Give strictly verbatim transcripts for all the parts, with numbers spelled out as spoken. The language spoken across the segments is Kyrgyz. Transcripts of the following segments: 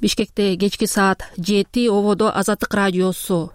Бишкекте кечки саат жети, ободо Азаттык радиосу.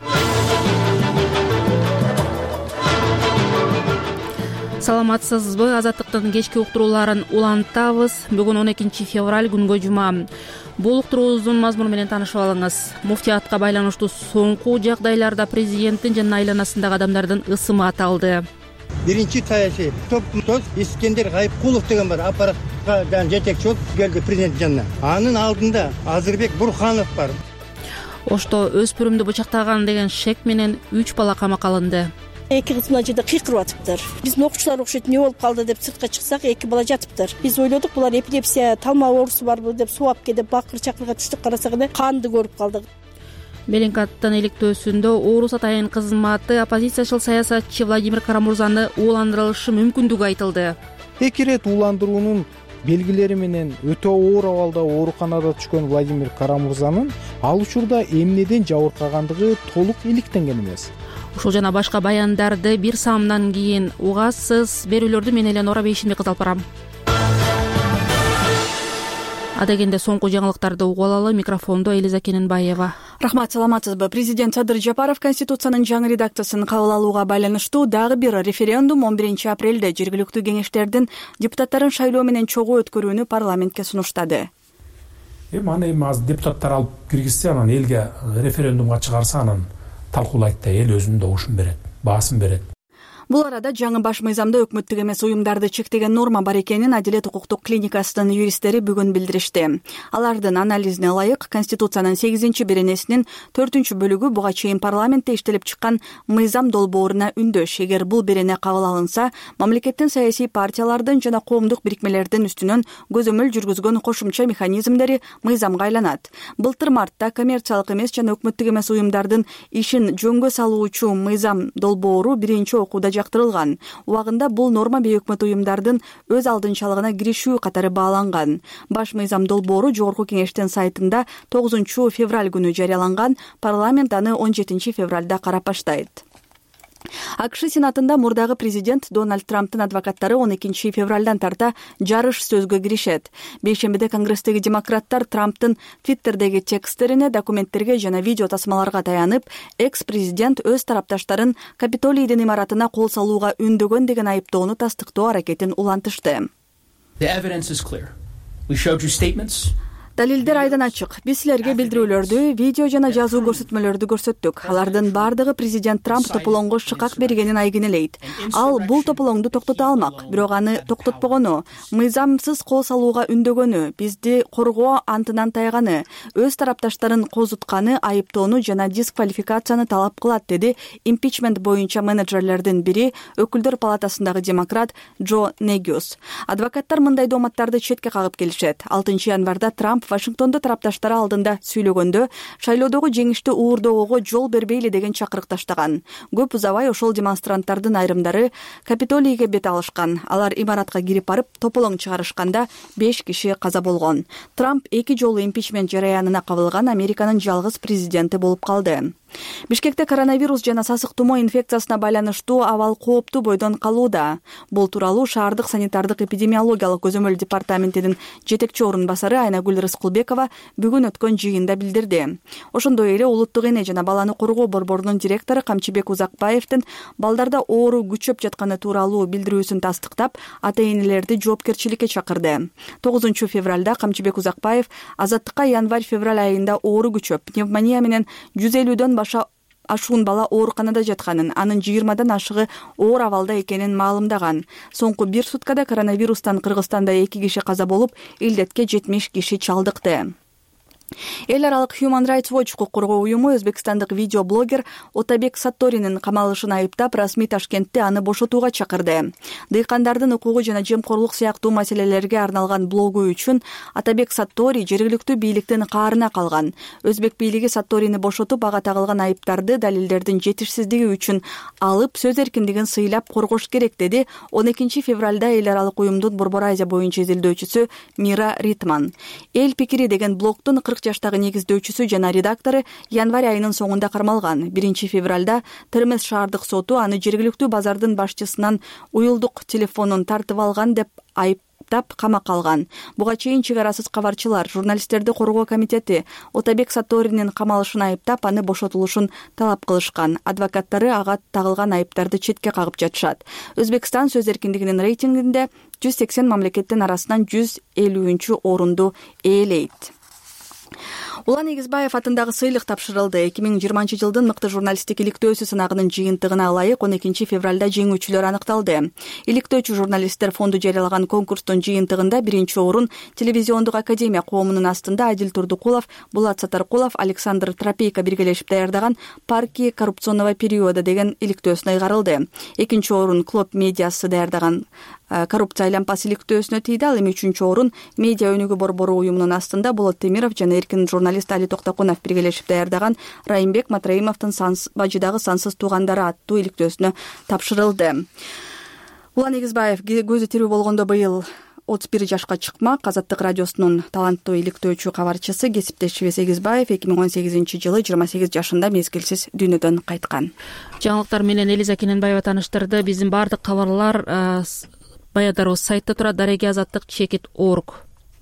Саламатсызбы? Азаттыктын кечки уктурууларын улантабыз. Бүгүн он экинчи февраль, күнгө жума. Бул уктуруубуздун мазмуну менен таанышып алыңыз. Муфтиятка байланыштуу соңку жагдайларда президенттин жана айланасындагы адамдардын ысымы аталды. Биринчи саясий топ Искендер Гайыпкулов деген бар, аппаратка жана жетекчи болуп келди президенттин жанына. Анын алдында Азырбек Бурханов бар. Ошто өспүрүмдү бычактаган деген шек менен үч бала камакка алынды. Эки кыз мына жерде кыйкырып атыптыр. Биздин окуучулар окшойт, эмне болуп калды деп сыртка чыксак, эки бала жатыптыр. Биз ойлодук, булар эпилепсия, талма оорусу барбы деп сууап келип бакыр чакырга түштүк, карасак эле канды көрүп калдык. Белинкаттын иликтөөсүндө Орус атайын кызматы оппозициячыл саясатчы Владимир Карамурзаны ууландырылышы мүмкүндүгү айтылды. Эки ирет ууландыруунун белгилери менен өтө оор абалда ооруканада түшкөн Владимир Карамурзанын ал учурда эмнеден жабыркагандыгы толук иликтенген эмес. Ушул жана башка баяндарды бир саамдан кийин угасыз. Берүүлөрдү мен эле Нора Бейшимбек алып барам. Адегенде соңку жаңылыктарды угуп алалы. Микрофондо Элиза Кененбаева. Рахмат, саламатсызбы? Президент Садыр Жапаров Конституциянын жаңы редакциясын кабыл алууга байланыштуу дагы бир референдум он биринчи апрелде жергиликтүү кеңештердин депутаттарын шайлоо менен чогуу өткөрүүнү парламентке сунуштады. Эми аны эми азыр депутаттар алып киргизсе, анан элге референдумга чыгарса, анан талкуулайт да, эл өзүнүн добушун берет, баасын берет. Бул арада жаңы баш мыйзамда өкмөттүк эмес уюмдарды чектеген норма бар экенин Адилет укуктук клиникасынын юристтери бүгүн билдиришти. Алардын анализине ылайык, Конституциянын сегизинчи беренесинин төртүнчү бөлүгү буга чейин парламентте иштелип чыккан мыйзам долбооруна үндөш. Эгер бул берене кабыл алынса, мамлекеттин саясий партиялардын жана коомдук бирикмелердин үстүнөн көзөмөл жүргүзгөн кошумча механизмдери мыйзамга айланат. Былтыр мартта коммерциялык эмес жана өкмөттүк эмес уюмдардын ишин жөнгө салуучу мыйзам долбоору биринчи окууда жактырылган. Убагында бул норма бейөкмөт уюмдардын өз алдынчалыгына киришүү катары бааланган. Баш мыйзам долбоору жогорку кеңештин сайтында тогузунчу февраль күнү жарыяланган. Парламент аны он жетинчи февралда карап баштайт. АКШ сенатында мурдагы президент Дональд Трамптын адвокаттары он экинчи февралдан тарта жарыш сөзгө киришет. Бейшембиде Конгресстеги демократтар Трамптын Твиттердеги тексттерине, документтерге жана видео тасмаларга таянып, экс-президент өз тарапташтарын Капитолийдин имаратына кол салууга үндөгөн деген айыптоону тастыктоо аракетин улантышты. The evidence is clear. We showed you statements. Далилдер айдан ачык. Биз силерге билдирүүлөрдү, видео жана жазуу көрсөтмөлөрдү көрсөттүк. Алардын бардыгы президент Трамп тополоңго шыкак бергенин айгинелейт. Ал бул тополоңду токтото алмак, бирок аны токтотпогону, мыйзамсыз кол салууга үндөгөнү, бизди коргоо антынан тайганы, өз тарапташтарын козутканы айыптоону жана дисквалификацияны талап кылат, деди импичмент боюнча менеджерлердин бири, өкүлдөр палатасындагы демократ Джо Негиус. Адвокаттар мындай дооматтарды четке кагып келишет. алтынчы январда Трамп Вашингтондо тарапташтары алдында сүйлөгөндө шайлоодогу жеңишти уурдоого жол бербейли деген чакырык таштаган. Көп узабай ошол демонстранттардын айрымдары Капитолийге бет алышкан. Алар имаратка кирип барып тополоң чыгарышканда беш киши каза болгон. Трамп эки жолу импичмент жараянына кабылган Американын жалгыз президенти болуп калды. Бишкекте коронавирус жана сасык тумоо инфекциясына байланыштуу абал кооптуу бойдон калууда. Бул тууралуу шаардык санитардык эпидемиологиялык көзөмөл департаментинин жетекчи орун басары Айнагүл Рыскулбекова бүгүн өткөн жыйында билдирди. Ошондой эле улуттук эне жана баланы коргоо борборунун директору Камчыбек Узакбаевдин балдарда оору күчөп жатканы тууралуу билдирүүсүн тастыктап, ата-энелерди жоопкерчиликке чакырды. тогузунчу февралда Камчыбек Узакбаев Азаттыкка январь-февраль айында оору күчөп, пневмония менен жүз элүүдөн баша ашуун бала ооруканада жатканын, анын жыйырмадан ашыгы оор абалда экенин маалымдаган. Соңку бир суткада коронавирустан Кыргызстанда эки киши каза болуп, илдетке жетимиш киши чалдыкты. Эл аралык Human Rights Watch укук коргоо уюму өзбекстандык видеоблогер Отабек Сатторинин камалышын айыптап, расмий Ташкентте аны бошотууга чакырды. Дыйкандардын укугу жана жемкорлук сыяктуу маселелерге арналган блогу үчүн Атабек Саттори жергиликтүү бийликтин каарына калган. Өзбек бийлиги Сатторини бошотуп, ага тагылган айыптарды далилдердин жетишсиздиги үчүн алып, сөз эркиндигин сыйлап коргош керек, деди он экинчи февралда эл аралык уюмдун Борбор Азия боюнча изилдөөчүсү Мира Ритман. Эл пикири деген блогдун кырк жаштагы негиздөөчүсү жана редактору январь айынын соңунда кармалган. биринчи февралда Термез шаардык соту аны жергиликтүү базардын башчысынан уюлдук телефонун тартып алган деп айып айыптап камакка алган. Буга чейин чек арасыз кабарчылар журналисттерди коргоо комитети Отабек Саторинин камалышын айыптап, аны бошотулушун талап кылышкан. Адвокаттары ага тагылган айыптарды четке кагып жатышат. Өзбекстан сөз эркиндигинин рейтингинде жүз сексен мамлекеттин арасынан жүз элүүнчү орунду ээлейт. Улан Эгизбаев атындагы сыйлык тапшырылды. эки миң жыйырманчы жылдын мыкты журналисттик иликтөөсү сынагынын жыйынтыгына ылайык он экинчи февралда жеңүүчүлөр аныкталды. Иликтөөчү журналисттер фонду жарыялаган конкурстун жыйынтыгында биринчи орун Телевизиондук академия коомунун астында Адил Турдукулов, Булат Сатаркулов, Александр Тропейко биргелешип даярдаган «Парки коррупционного периода» деген иликтөөсүнө ыйгарылды. Экинчи орун Клоп медиасы даярдаган «Коррупция лампасы» иликтөөсүнө тийди. Ал эми үчүнчү орун Медиа өнүгүү борбору уюмунун астында Болот Темиров жана эркин журналист Али Токтокунов биргелешип даярдаган Райымбек Матраимовдун бажыдагы сансыз туугандары аттуу иликтөөсүнө тапшырылды. Улан Эгизбаев көзү тирүү болгондо быйыл отуз бир жашка чыкмак. Азаттык радиосунун таланттуу иликтөөчү кабарчысы, кесиптешибиз Эгизбаев эки миң он сегизинчи жылы жыйырма сегиз жашында мезгилсиз дүйнөдөн кайткан. Жаңылыктар менен Элиза Кененбаева тааныштырды. Биздин баардык кабарлар баядарыбыз сайтта турат, дареги азаттык чекит орг.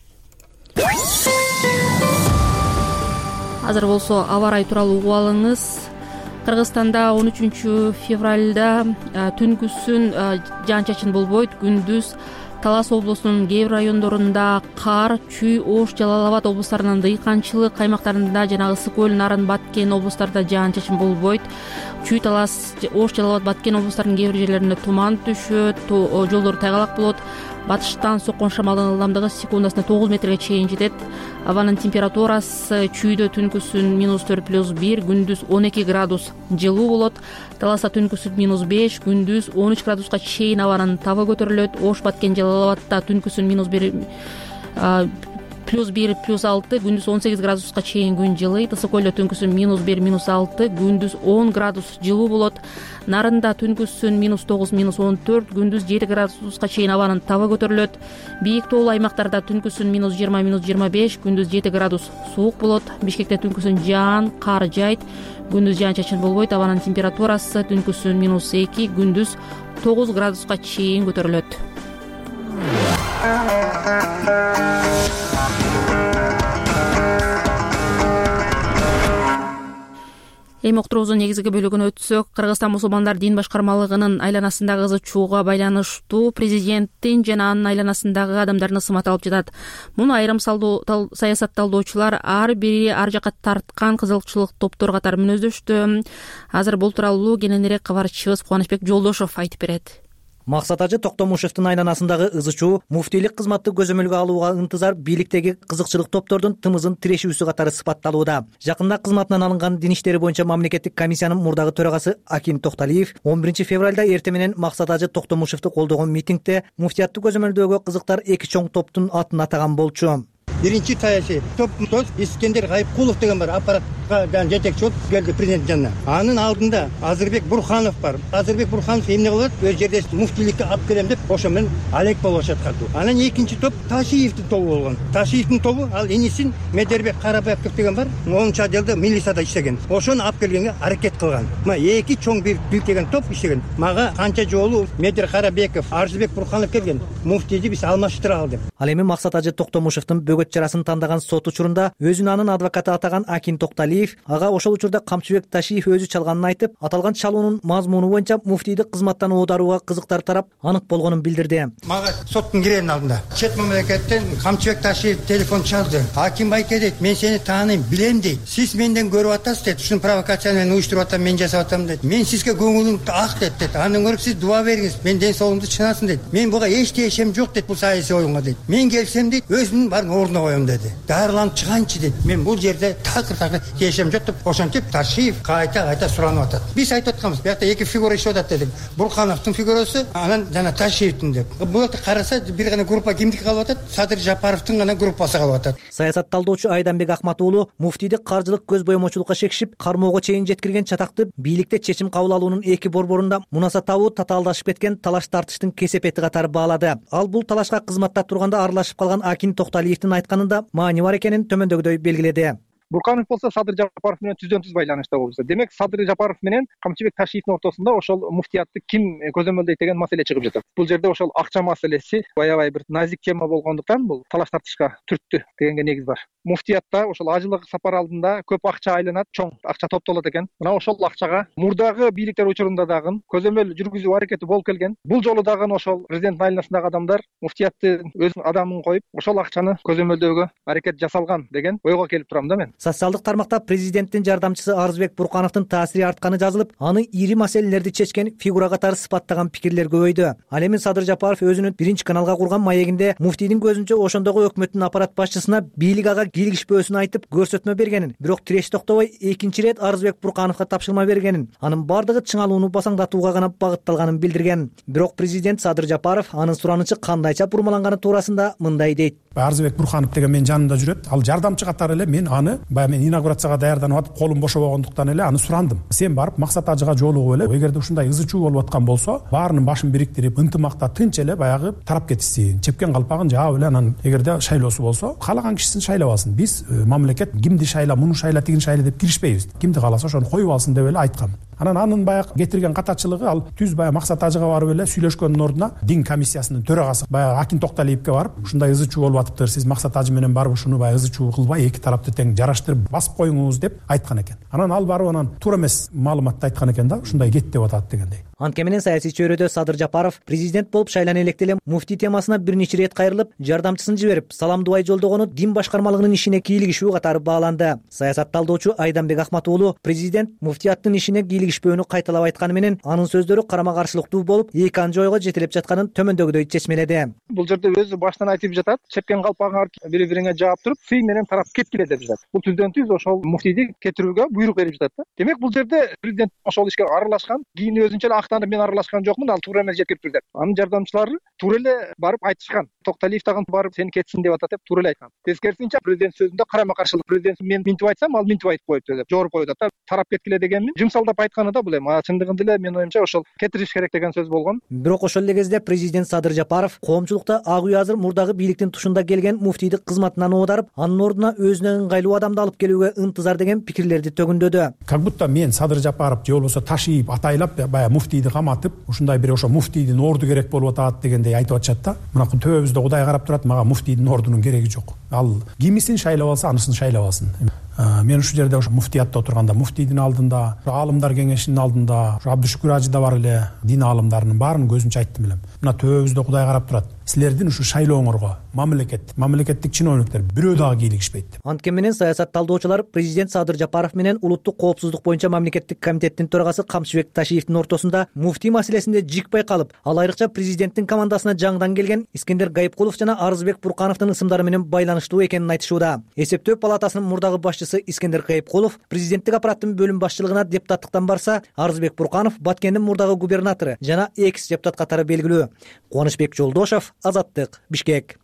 Азыр болсо аба ырайы тууралуу угуп алыңыз. Кыргызстанда он үчүнчү февралда түнкүсүн жаан-чачын болбойт. Күндүз Талас облусунун кээ бир райондорунда кар, Чүй, Ош, Жалал Абад облустарынын дыйканчылык аймактарында жана Ысык көл, Нарын, Баткен облустарында жаан-чачын болбойт. Чүй, Талас, Ош, Жалал Абад, Баткен облустарынын кээ бир жерлеринде туман түшөт, жолдор тайгалак болот. Батыштан соккон шамалдын ылдамдыгы секундасына тогуз метрге чейин жетет. Абанын температурасы Чүйдө түнкүсүн минус төрт плюс бир, күндүз он эки градус жылуу болот. Таласта түнкүсүн минус беш, күндүз он үч градуска чейин абанын табы көтөрүлөт. Ош, Баткен, Жалал Абадта түнкүсүн минус бир плюс бир плюс алты, күндүз он сегиз градуска чейин күн жылыйт. Ысык көлдө түнкүсүн минус бир минус алты, күндүз он градус жылуу болот. Нарында түнкүсүн минус тогуз минус он төрт, күндүз жети градуска чейин абанын табы көтөрүлөт. Бийик тоолуу аймактарда түнкүсүн минус жыйырма минус жыйырма беш, күндүз жети градус суук болот. Бишкекте түнкүсүн жаан, кар жайт, күндүз жаан-чачын болбойт. Абанын температурасы түнкүсүн минус эки, күндүз тогуз градуска чейин көтөрүлөт. Эми уктуруубуздун негизги бөлүгүнө өтсөк, Кыргызстан мусулмандар дин башкармалыгынын айланасындагы кызы чууга байланыштуу президенттин жана анын айланасындагы адамдардын ысымы аталып жатат. Муну айрым саясатталдоочулар ар бири ар жакка тарткан кызыкчылык топтор катары мүнөздөштү. Азыр бул тууралуу кененирээк кабарчыбыз Кубанычбек Жолдошов айтып берет. Максат Ажы Токтомушевдун айланасындагы ызы чуу муфтийлик кызматты көзөмөлгө алууга ынтызар бийликтеги кызыкчылык топтордун тымызын тирешүүсү катары сыпатталууда. Жакында кызматынан алынган дин иштери боюнча мамлекеттик комиссиянын мурдагы төрагасы Акин Токталиев он биринчи февралда эртең менен Максат Ажы Токтомушевду колдогон митингде муфтиятты көзөмөлдөөгө кызыктар эки чоң топтун атын атаган болчу. Биринчи саясий топ Искендер Гайыпкулов деген бар, аппаратка жетекчи болуп келди президент жанына. Анын алдында Азырбек Бурханов бар. Азырбек Бурханов эмне кылат? Өз жерде муфтийликке алып келем деп ошо менен алек болуп жаткан. Анан экинчи топ Ташиевдин тобу болгон. Ташиевдин тобу ал инисин Медербек Карабаевов деген бар. онунчу отделде милицияда иштеген. Ошону алып келгенге аракет кылган. Мына эки чоң бир билтеген топ иштеген. Мага канча жолу Медер Карабеков, Арзыбек Бурханов келген. Муфтийди биз алмаштыра ал деп. Ал эми Максат Ажы Токтомушевдун бөгөт чарасын тандаган сот учурунда өзүн анын адвокаты атаган Акин Токталиев ага ошол учурда Камчыбек Ташиев өзү чалганын айтып, аталган чалуунун мазмуну боюнча муфтийди кызматтан оодарууга кызыктар тарап анык болгонун билдирди. Мага соттун киренин алдында чет мамлекеттен Камчыбек Ташиев телефон чалды. Аким байке дейт, мен сени тааныйм, билем дейт. Сиз менден көрүп атасыз дейт. Ушун провокацияны мен уюштуруп атам, мен жасап атам дейт. Мен сизге көңүлүм ак дейт дейт. Андан көрүп сиз дуа бериңиз, мен ден соолугумду чынасын дейт. Мен буга эч тиешем жок дейт, бул саясий оюнга дейт. Мен келсем дейт, өзүнүн баарын ордуна коем деди. Дарыланып чыганчы дейт. Мен бул жерде такыр такыр тиешем жок деп ошентип Ташиев кайта кайта суранып атат. Биз айтып атканбыз, буякта эки фигура иштеп атат дедик. Бурхановдун фигурасы, анан жана Ташиевдин деп. Бул жерде караса бир гана группа кимдики калып атат? Садыр Жапаровдун гана группасы калып атат. Саясатталдоочу Айданбек Ахмат уулу муфтийди каржылык көз боемочулукка шекишип, кармоого чейин жеткирген чатакты бийликте чечим кабыл алуунун эки борборунда мунаса табуу татаалдашып кеткен талаш тартыштын кесепети катары баалады. Ал бул талашка кызматта турганда аралашып калган Акин Токталиевдин айтканында маани бар экенин төмөндөгүдөй белгиледи. Бурканов болсо Садыр Жапаров менен түздөн түз байланышта болчу. Демек Садыр Жапаров менен Камчыбек Ташиевдин ортосунда ошол муфтиятты ким көзөмөлдөйт деген маселе чыгып жатат. Бул жерде ошол акча маселеси аябай бир назик тема болгондуктан бул талаш тартышка түрттү дегенге негиз бар. Муфтиятта ошол ажылык сапар алдында көп акча айланат, чоң акча топтолот экен. Мына ошол акчага мурдагы бийликтер учурунда дагы көзөмөл жүргүзүү аракети болуп келген. Бул жолу дагы ошол президенттин айланасындагы адамдар муфтиятты өз адамын коюп ошол акчаны көзөмөлдөөгө аракет жасалган деген ойго келип турам да мен. Социалдык тармакта президенттин жардамчысы Арызбек Буркановдун таасири артканы жазылып, аны ири маселелерди чечкен фигура катары сыпаттаган пикирлер көбөйдү. Ал эми Садыр Жапаров өзүнүн биринчи каналга курган маегинде муфтийдин көзүнчө ошондогу өкмөттүн аппарат башчысына бийлик ага кийлигишпөөсүн айтып көрсөтмө бергенин, бирок тиреш токтобой экинчи ирет Арызбек Буркановго тапшырма бергенин, анын бардыгы чыңалууну басаңдатууга гана багытталганын билдирген. Бирок президент Садыр Жапаров анын суранычы кандайча бурмаланганы туурасында мындай дейт. Арызбек Бурканов деген менин жанымда жүрөт. Ал жардамчы катары эле мен аны баягы мен инаугурацияга даярданып атып, колум бошобогондуктан эле аны сурандым. Сен барып Максат Ажыга жолугуп эле, эгерде ушундай ызы чуу болуп аткан болсо, баарынын башын бириктирип, ынтымакта тынч эле баягы тарап кетишсин, чепкен калпагын жаап эле анан эгерде шайлоосу болсо, каалаган кишисин шайлап алсын. Биз мамлекет кимди шайла, муну шайла, тигин шайла деп киришпейбиз. Кимди кааласа ошону коюп алсын деп эле айткам. Анан анын баягы кетирген катачылыгы ал түз баягы Максат Ажыга барып эле сүйлөшкөндүн ордуна дин комиссиясынын төрагасы баягы Акин Токталиевке барып, ушундай ызы чуу болуп атыптыр, сиз Максат Ажы менен барып ушуну баягы ызы чуу кылбай, эки тарапты тең жараштырып басып коюңуз деп айткан экен. Анан ал барып анан туура эмес маалыматты айткан экен да, ушундай кет деп атат дегендей. Анткени менен саясий чөйрөдө Садыр Жапаров президент болуп шайлана электе эле муфтий темасына бир нече ирет кайрылып, жардамчысын жиберип, салам дубай жолдогону дин башкармалыгынын ишине кийлигишүү катары бааланды. Саясат талдоочу Айданбек Ахмат уулу президент муфтияттын ишине кийлигишпөөнү кайталап айтканы менен анын сөздөрү карама каршылыктуу болуп, эки анжойго жетелеп жатканын төмөндөгүдөй чечмеледи. Бул жерде өзү баштан айтып жатат, чепкен калпагыңар бири-бириңе жаап туруп, сый менен тарап кеткиле деп жатат. Бул түздөн түз ошол муфтийди кетирүүгө буйрук берип жатат да. Демек бул жерде президент ошол ишке аралашкан, кийин өзүнчө эле актанып мен аралашкан жокмун, ал туура эмес жеткириптир деп. Анын жардамчылары туура эле барып айтышкан. Токталиев дагы барып сени кетсин деп атат деп туура эле айткан. Тескерисинче президент сөзүндө карама каршылык, президент мен минтип айтсам, ал минтип айтып коюпту деп жооруп коюп атат. Тарап кеткиле дегенми, жумсалдап айтканы да бул эми. Чындыгында эле менин оюмча ошол кетириш керек деген сөз болгон. Бирок ошол эле кезде президент Садыр Жапаров коомчулукта ак үй азыр мурдагы бийликтин тушунда келген муфтийди кызматынан оодарып, анын ордуна өзүнө ыңгайлуу адамды алып келүүгө ынтызар деген пикирлерди төгүндөдү. Как будто мен Садыр Жапаров же болбосо Ташиев атайлап баягы муфтийди каматып, ушундай бир ошо муфтийдин орду керек болуп атат дегендей айтып атышат да. Мына төбөбүздө Кудай карап турат, мага муфтийдин ордунун кереги жок. Ал кимисин шайлап алса, анысын шайлап алсын. Мен ушул жерде ошо муфтиятта отурганда, муфтийдин алдында, аалымдар кеңешинин алдында, ошо Абдышүкүр Ажы да бар эле, дин аалымдарынын баарынын көзүнчө айттым элем. Мына төбөбүздө Кудай карап турат. Силердин ушу шайлооңорго мамлекет, мамлекеттик чиновниктер бирөө дагы кийлигишпейт деп. Анткени менен саясат талдоочулар президент Садыр Жапаров менен улуттук коопсуздук боюнча мамлекеттик комитеттин төрагасы Камчыбек Ташиевдин ортосунда муфтий маселесинде жикпей калып, ал айрыкча президенттин командасына жаңыдан келген Искендер Гайыпкулов жана Арызбек Буркановдун ысымдары менен байланыштуу экенин айтышууда. Эсептөө палатасынын мурдагы башчысы Искендер Гайыпкулов президенттик аппараттын бөлүм башчылыгына депутаттыктан барса, Арызбек Бурканов Баткендин мурдагы губернатору жана экс депутат катары белгилүү. Кубанычбек Жолдошов, Азаттык, Бишкек.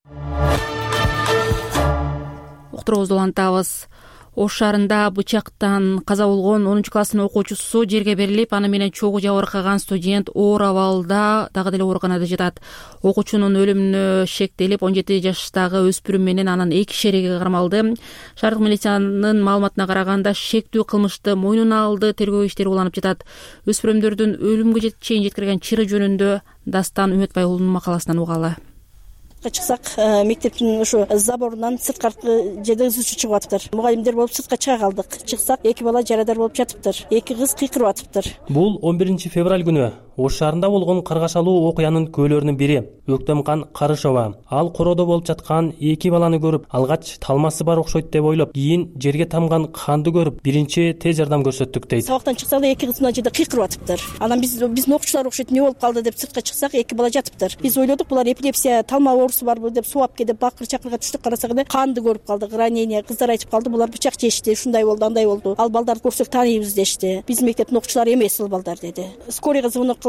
Уктуруубузду улантабыз. Ош шаарында бычактан каза болгон онунчу класстын окуучусу жерге берилип, аны менен чогуу жабыркаган студент оор абалда дагы деле ооруканада жатат. Окуучунун өлүмүнө шектелип, он жети жаштагы өспүрүм менен анын эки шериги кармалды. Шаардык милициянын маалыматына караганда, шектүү кылмышты мойнуна алды, тергөө иштери уланып жатат. Өспүрүмдөрдүн өлүмгө чейин жеткирген чыры жөнүндө Дастан Үмөтбай уулунун макаласынан угалы. Чыксак, мектептин ушу заборунан сырткаркы жерде ызы чуу чыгып атыптыр. Мугалимдер болуп сыртка чыга калдык. Чыксак, эки бала жарадар болуп жатыптыр. Эки кыз кыйкырып атыптыр. Бул он биринчи февраль күнү Ош шаарында болгон каргашалуу окуянын көөлөрүнүн бири Өктөмкан Карышова. Ал короодо болуп жаткан эки баланы көрүп, алгач талмасы бар окшойт деп ойлоп, кийин жерге тамган канды көрүп, биринчи тез жардам көрсөттүк дейт. Сабактан чыксак да эки кыз мына жерде кыйкырып атыптыр. Анан биз биздин окуучулар окшойт, эмне болуп калды деп сыртка чыксак, эки бала жатыптыр. Биз ойлодук, булар эпилепсия, талма оорусу барбы деп сууап кетип бакыр чакырга түштүк, карасак эле канды көрүп калдык, ранение. Кыздар айтып калды, булар бычак жешти, ушундай болду, андай болду. Ал балдарды көрсөк тааныйбыз дешти. Биздин мектептин окуучулары эмес ул балдар деди. Скорыйга звонок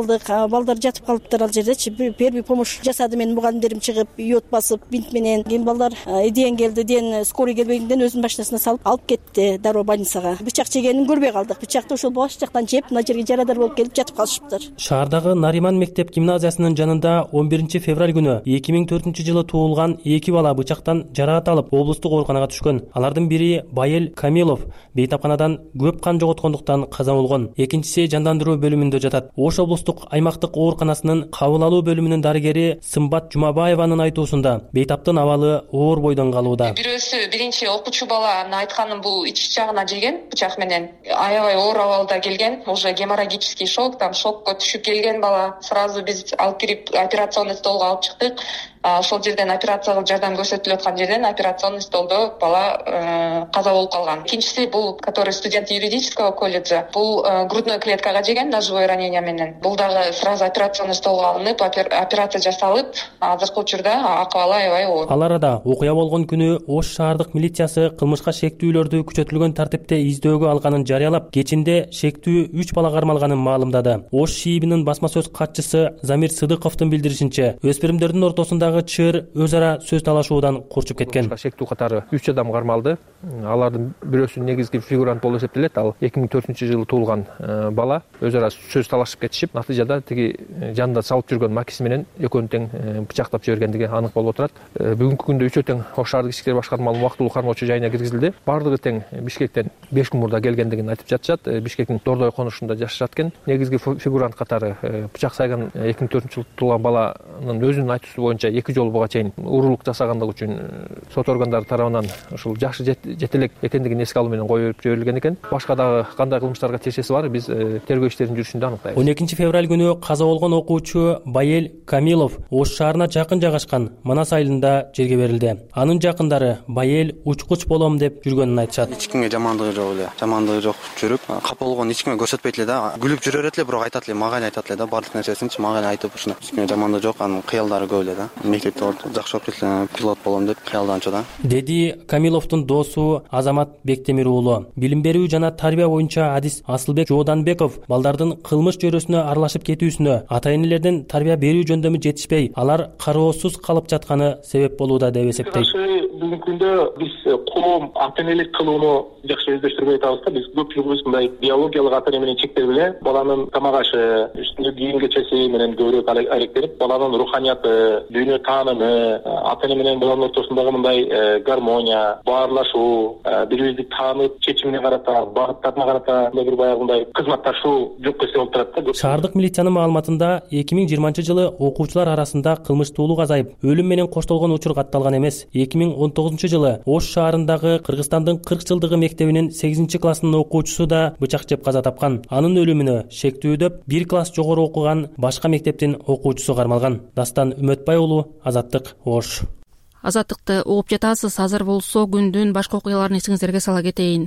кылдык, балдар жатып калыптыр ал жердечи. Первый помощь жасады, менин мугалимдерим чыгып, йод басып, бинт менен. Кийин балдар идеян келди, ден скорый келбегенден өзүнүн машинасына салып алып кетти дароо больницага. Бычак жегенин көрбөй калдык. Бычакты ошол баш жактан жеп, мына жерге жарадар болуп келип жатып калышыптыр. Шаардагы Нариман мектеп гимназиясынын жанында он биринчи февраль күнү эки миң төртүнчү жылы туулган эки бала бычактан жараат алып облустук ооруканага түшкөн. Алардын бири Байел Камилов бейтапканадан көп кан жоготкондуктан каза болгон. Экинчиси жандандыруу бөлүмүндө жатат. Ош облустук аймактык ооруканасынын кабыл алуу бөлүмүнүн дарыгери Сымбат Жумабаеванын айтуусунда бейтаптын абалы оор бойдон калууда. Бирөөсү биринчи окуучу бала айтканым бул ич жагына жеген бычак менен. Аябай оор абалда келген, уже геморрагический шок, там шокко түшүп келген бала. Сразу биз алып кирип операционный столго алып чыктык. Ошол жерден операцияга жардам көрсөтүлүп аткан жерден операционный столдо бала каза болуп калган. Экинчиси бул, который студент юридического колледжа, бул грудной клеткага жеген ножевое ранение менен. Бул дагы сразу операционный столго алынып, операция жасалып, азыркы учурда акыбалы аябай оор. Ал арада окуя болгон күнү Ош шаардык милициясы кылмышка шектүүлөрдү күчөтүлгөн тартипте издөөгө алганын жарыялап, кечинде шектүү үч бала кармалганын маалымдады. Ош ШИИБинин басма сөз катчысы Замир Сыдыковдун билдиришинче, өспүрүмдөрдүн ортосунда чыр өз ара сөз талашуудан курчуп кеткен. Шектүү катары үч адам кармалды. Алардын бирөөсү негизги фигурант болуп эсептелет. Ал эки миң төртүнчү жылы туулган бала. Өз ара сөз талашып кетишип, натыйжада тиги жанында салып жүргөн макиси менен экөөнү тең бычактап жибергендиги анык болуп отурат. Бүгүнкү күндө үчөө тең Ош шаардык ички иштер башкармалыгынын убактылуу кармоочу жайына киргизилди. Бардыгы тең Бишкектен беш күн мурда келгендигин айтып жатышат. Бишкектин Дордой конушунда жашашат экен. Негизги фигурант катары бычак сайган эки миң төртүнчү жылы туулган баланын өзүнүн айтуусу боюнча эки жолу буга чейин уурулук жасагандыгы үчүн сот органдары тарабынан ушул жакшы жетелек экендигин эске алуу менен коюп жиберилген экен. Башка дагы кандай кылмыштарга тиешеси бар, биз тергөө иштеринин жүрүшүндө аныктайбыз. он экинчи февраль күнү каза болгон окуучу Байел Камилов Ош шаарына жакын жайгашкан Манас айылында жерге берилди. Анын жакындары Байел учкуч болом деп жүргөнүн айтышат. Эч кимге жамандыгы жок эле, жамандыгы жок жүрүп, капа болгон эч кимге көрсөтпөйт эле да. Күлүп жүрөр эле, бирок айтат эле, мага айтат эле да, бардык нерсесинчи мага айтып ушуна. Эч кимге жамандыгы жок, анын кыялдары көп эле да. Мектепте жакшы окуп кеткен, пилот болом деп кыялданчу да. Деди Камиловдун досу Азамат Бектемир уулу. Билим берүү жана тарбия боюнча адис Асылбек Жооданбеков балдардын кылмыш чөйрөсүнө аралашып кетүүсүнө ата-энелердин тарбия берүү жөндөмү жетишпей, алар кароосуз калып жатканы себеп болууда деп эсептейт. Бүгүнкү күндө биз коом ата-энелик кылууну жакшы өздөштүрбөй атабыз да. Биз көп жылбыз мындай биологиялык ата-эне менен чектелип эле баланын тамак ашы, үстүндө кийим кечеси менен көбүрөөк алектенип, баланын руханияты, дүйнө таанымы, ата-эне менен баланын ортосундагы мындай гармония, баарлашуу, бири-бирди таанып, чечимине карата, багыттарына карата бир баягы мындай кызматташуу жок эсе болуп турат да. Шаардык милициянын маалыматында эки миң жыйырманчы жылы окуучулар арасында кылмыштуулук азайып, өлүм менен коштолгон учур катталган эмес. эки миң он тогузунчу жылы Ош шаарындагы Кыргызстандын кырк жылдыгы мектебинин сегизинчи классынын окуучусу да бычак жеп каза тапкан. Анын өлүмүнө шектүүдөп бир класс жогору окуган башка мектептин окуучусу кармалган. Дастан Үмөтбай уулу, Азаттык, Ош. Азаттыкты угуп жатасыз. Азыр болсо күндүн башка окуяларын эсиңиздерге сала кетейин.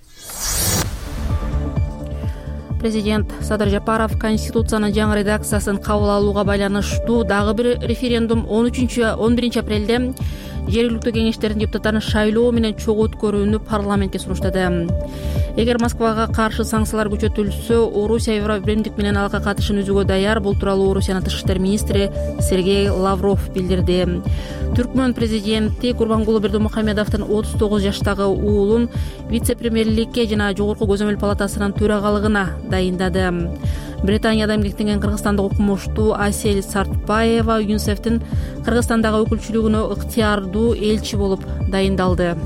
Президент Садыр Жапаров Конституциянын жаңы редакциясын кабыл алууга байланыштуу дагы бир референдум он үчүнчү он биринчи апрелде жергиликтүү кеңештердин депутаттарын шайлоо менен чогуу өткөрүүнү парламентке сунуштады. Эгер Москвага каршы санкциялар күчөтүлсө, Орусия Евробиримдик менен алакка катышын үзүүгө даяр. Бул тууралуу Орусиянын тышкы иштер министри Сергей Лавров билдирди. Түркмөн президенти Курбангулы Бердымухамедовдун отуз тогуз жаштагы уулун вице-премьерликке жана жогорку көзөмөл палатасынын төрагалыгына дайындады. Британияда эмгектенген кыргызстандык окумуштуу Асель Сартбаева ЮНИСЕФтин Кыргызстандагы өкүлчүлүгүнө ыктыярдуу элчи болуп дайындалды.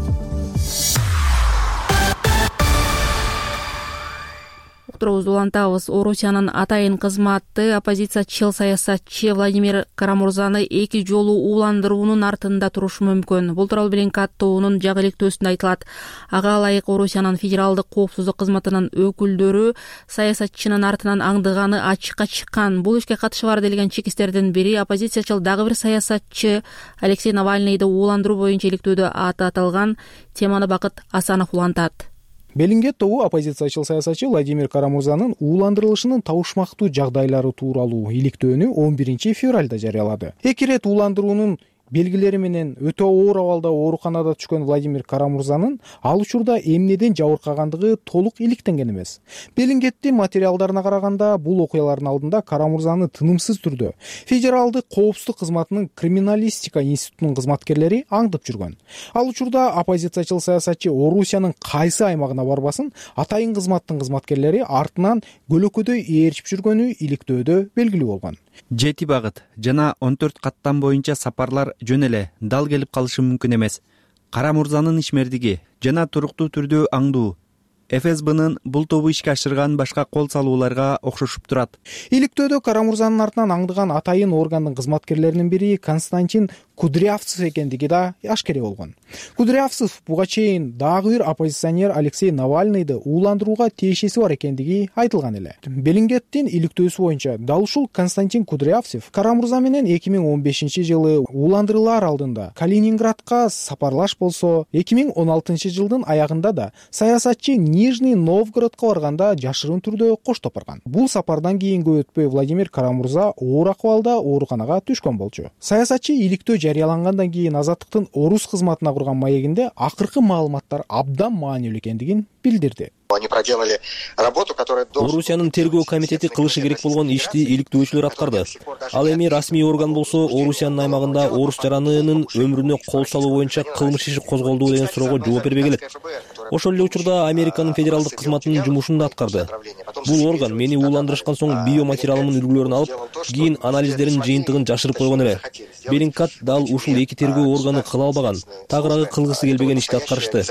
Уктуруубузду улантабыз. Орусиянын атайын кызматы оппозициячыл саясатчы Владимир Карамурзаны эки жолу ууландыруунун артында турушу мүмкүн. Бул тууралуу Белинг каттоонун жагы иликтөөсүндө айтылат. Ага ылайык Орусиянын федералдык коопсуздук кызматынын өкүлдөрү саясатчынын артынан аңдыганы ачыкка чыккан. Бул ишке катышы бар делген чекистердин бири оппозициячыл дагы бир саясатчы Алексей Навальныйды ууландыруу боюнча иликтөөдө аты аталган. Теманы Бакыт Асанов улантат. Белинге тобу оппозициячыл саясатчы Владимир Карамурзанын ууландырылышынын табышмактуу жагдайлары тууралуу иликтөөнү он биринчи февралда жарыялады. Эки ирет ууландыруунун белгилери менен өтө оор абалда ооруканада түшкөн Владимир Кара-Мурзанын ал учурда эмнеден жабыркагандыгы толук иликтенген эмес. Белингеттин материалдарына караганда бул окуялардын алдында Кара-Мурзаны тынымсыз түрдө Федералдык коопсуздук кызматынын криминалистика институтунун кызматкерлери аңдып жүргөн. Ал учурда оппозициячыл саясатчы Орусиянын кайсы аймагына барбасын, атайын кызматтын кызматкерлери артынан көлөкөдөй ээрчип жүргөнү иликтөөдө белгилүү болгон. Жети багыт жана он төрт каттам боюнча сапарлар жөн эле дал келип калышы мүмкүн эмес. Кара-Мурзанын ишмердиги жана туруктуу түрдө аңдуу эф эс бнын бул тобу ишке ашырган башка кол салууларга окшошуп турат. Иликтөөдө Кара-Мурзанын артынан аңдыган атайын органдын кызматкерлеринин бири Константин Кудрявцев экендиги да ашкере болгон. Кудрявцев буга чейин дагы бир оппозиционер Алексей Навальныйды ууландырууга тиешеси бар экендиги айтылган эле. Белингеттин иликтөөсү боюнча дал ушул Константин Кудрявцев Кара-Мурза менен эки миң он бешинчи жылы ууландырылаар алдында Калининградка сапарлаш болсо, эки миң он алтынчы жылдын аягында да саясатчы Нижний Новгородко барганда жашырын түрдө коштоп барган. Бул сапардан кийин көп өтпөй Владимир Кара-Мурза оор акыбалда ооруканага түшкөн болчу. Саясатчы иликтөө жарыялангандан кийин Азаттыктын орус кызматына курган маегинде акыркы маалыматтар абдан маанилүү экендигин билдирди. Они проделали работу, которая Орусиянын тергөө комитети кылышы керек болгон ишти иликтөөчүлөр аткарды. Ал эми расмий орган болсо, Орусиянын аймагында орус жаранынын өмүрүнө кол салуу боюнча кылмыш иши козголду деген суроого жооп бербей келет. Ошол эле учурда Американын федералдык кызматынын жумушун да аткарды. Бул орган мени ууландырышкан соң биоматериалымдын үлгүлөрүн алып, кийин анализдеринин жыйынтыгын жашырып койгон эле. Белингкат дал ушул эки тергөө органы кыла албаган, тагыраагы кылгысы келбеген ишти аткарышты.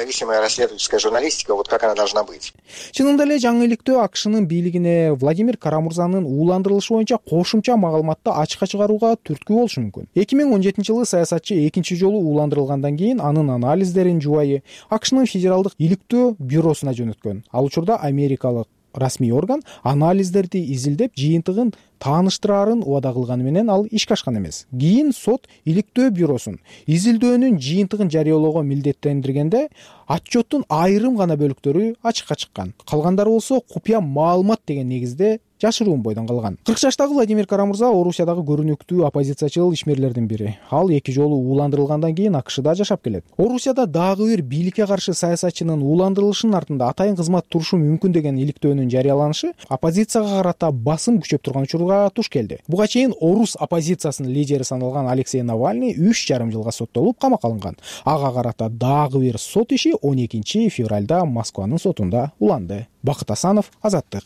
Чынында эле жаңы иликтөө АКШнын бийлигине Владимир Кара-Мурзанын ууландырылышы боюнча кошумча маалыматты ачыкка чыгарууга түрткү болушу мүмкүн. эки миң он жетинчи жылы саясатчы экинчи жолу ууландырылгандан кийин анын анализдерин жубайы АКШнын федералдык иликтөө бюросуна жөнөткөн. Ал учурда америкалык расмий орган анализдерди изилдеп жыйынтыгын тааныштыраарын убада кылганы менен ал ишке ашкан эмес. Кийин сот иликтөө бюросун изилдөөнүн жыйынтыгын жарыялоого милдеттендиргенде отчеттун айрым гана бөлүктөрү ачыкка чыккан. Калгандары болсо купуя маалымат деген негизде жашыруун бойдон калган. кырк жаштагы Владимир Кара-Мурза Орусиядагы көрүнүктүү оппозициячыл ишмерлердин бири. Ал эки жолу ууландырылгандан кийин АКШда жашап келет. Орусияда дагы бир бийликке каршы саясатчынын ууландырылышынын артында атайын кызмат турушу мүмкүн деген иликтөөнүн жарыяланышы оппозицияга карата басым күчөп турган учурга туш келди. Буга чейин орус оппозициясынын лидери саналган Алексей Навальный үч жарым жылга соттолуп камакка алынган. Ага карата дагы бир сот иши он экинчи февралда Москванын сотунда уланды. Бакыт Асанов, Азаттык.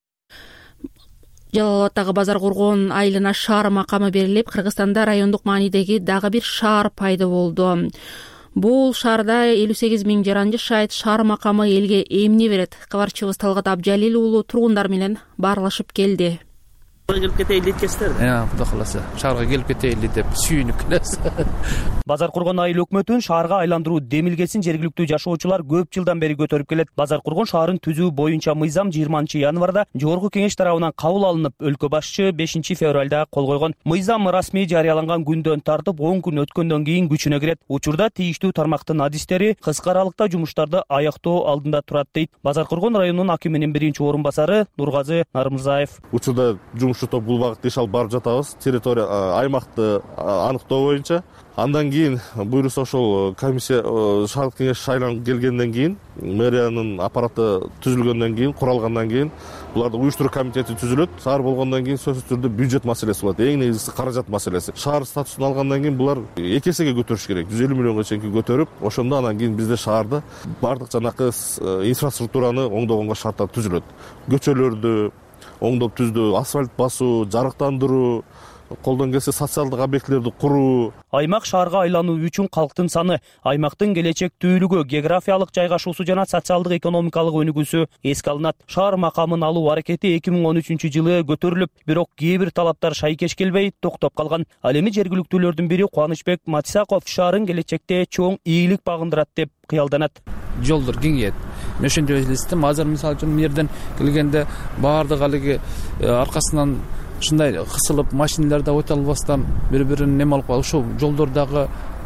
Жалал Абадтагы базар коргон айылына шаар макамы берилип, Кыргызстанда райондук маанидеги дагы бир шаар пайда болду. Бул шаарда элүү сегиз миң жаран жашайт. Шаар макамы элге эмне берет? Кабарчыбыз Талгат Абжалил уулу тургундар менен баарлашып келди. келип кетейин дейт экенсиздер. Э, Кудай кааласа, шаарга келип кетейин деп сүйүнүп келебиз. Базар Кургон айыл өкмөтүн шаарга айландыруу демилгесин жергиликтүү жашоочулар көп жылдан бери көтөрүп келет. Базар Кургон шаарын түзүү боюнча мыйзам жыйырманчы январда Жогорку Кеңеш тарабынан кабыл алынып, өлкө башчы бешинчи февралда кол койгон. Мыйзам расмий жарыяланган күндөн тартып он күн өткөндөн кийин күчүнө кирет. Учурда тийиштүү тармактын адистери кыска аралыкта жумуштарды аяктоо алдында турат дейт Базар Кургон районунун акиминин биринчи орун басары Нургазы Нармырзаев. Учурда жумуш топ бул багытта иш алып барып жатабыз. Территория аймакты аныктоо боюнча. Андан кийин буйруса ошол комиссия шаардык кеңеш шайланып келгенден кийин, мэриянын аппараты түзүлгөндөн кийин, куралгандан кийин буларды уюштуруу комитети түзүлөт. Шаар болгондон кийин сөзсүз түрдө бюджет маселеси болот. Эң негизгиси каражат маселеси. Шаар статусун алгандан кийин булар эки эсеге көтөрүш керек. жүз элүү миллионго чейин көтөрүп, ошондо анан кийин бизде шаарда бардык жанакы инфраструктураны оңдогонго шарттар түзүлөт. Көчөлөрдү оңдоп түздү, асфальт басуу, жарыктандыруу, колдон келсе социалдык объектилерди куруу. Аймак шаарга айлануу үчүн калктын саны, аймактын келечектүүлүгү, географиялык жайгашуусу жана социалдык экономикалык өнүгүүсү эске алынат. Шаар макамын алуу аракети эки миң он үчүнчү жылы көтөрүлүп, бирок кээ бир талаптар шайкеш келбей токтоп калган. Ал эми жергиликтүүлөрдүн бири Кубанычбек Матисаков шаарын келечекте чоң ийгилик багындырат деп кыялданат. Жолдор кеңейет. Мен ошентип элестетем. Азыр мисалы үчүн мерден келгенде баардык алиги аркасынан ушундай кысылып машиналар да өтө албастан бири-бирин неме алып калып, ошол жолдордогу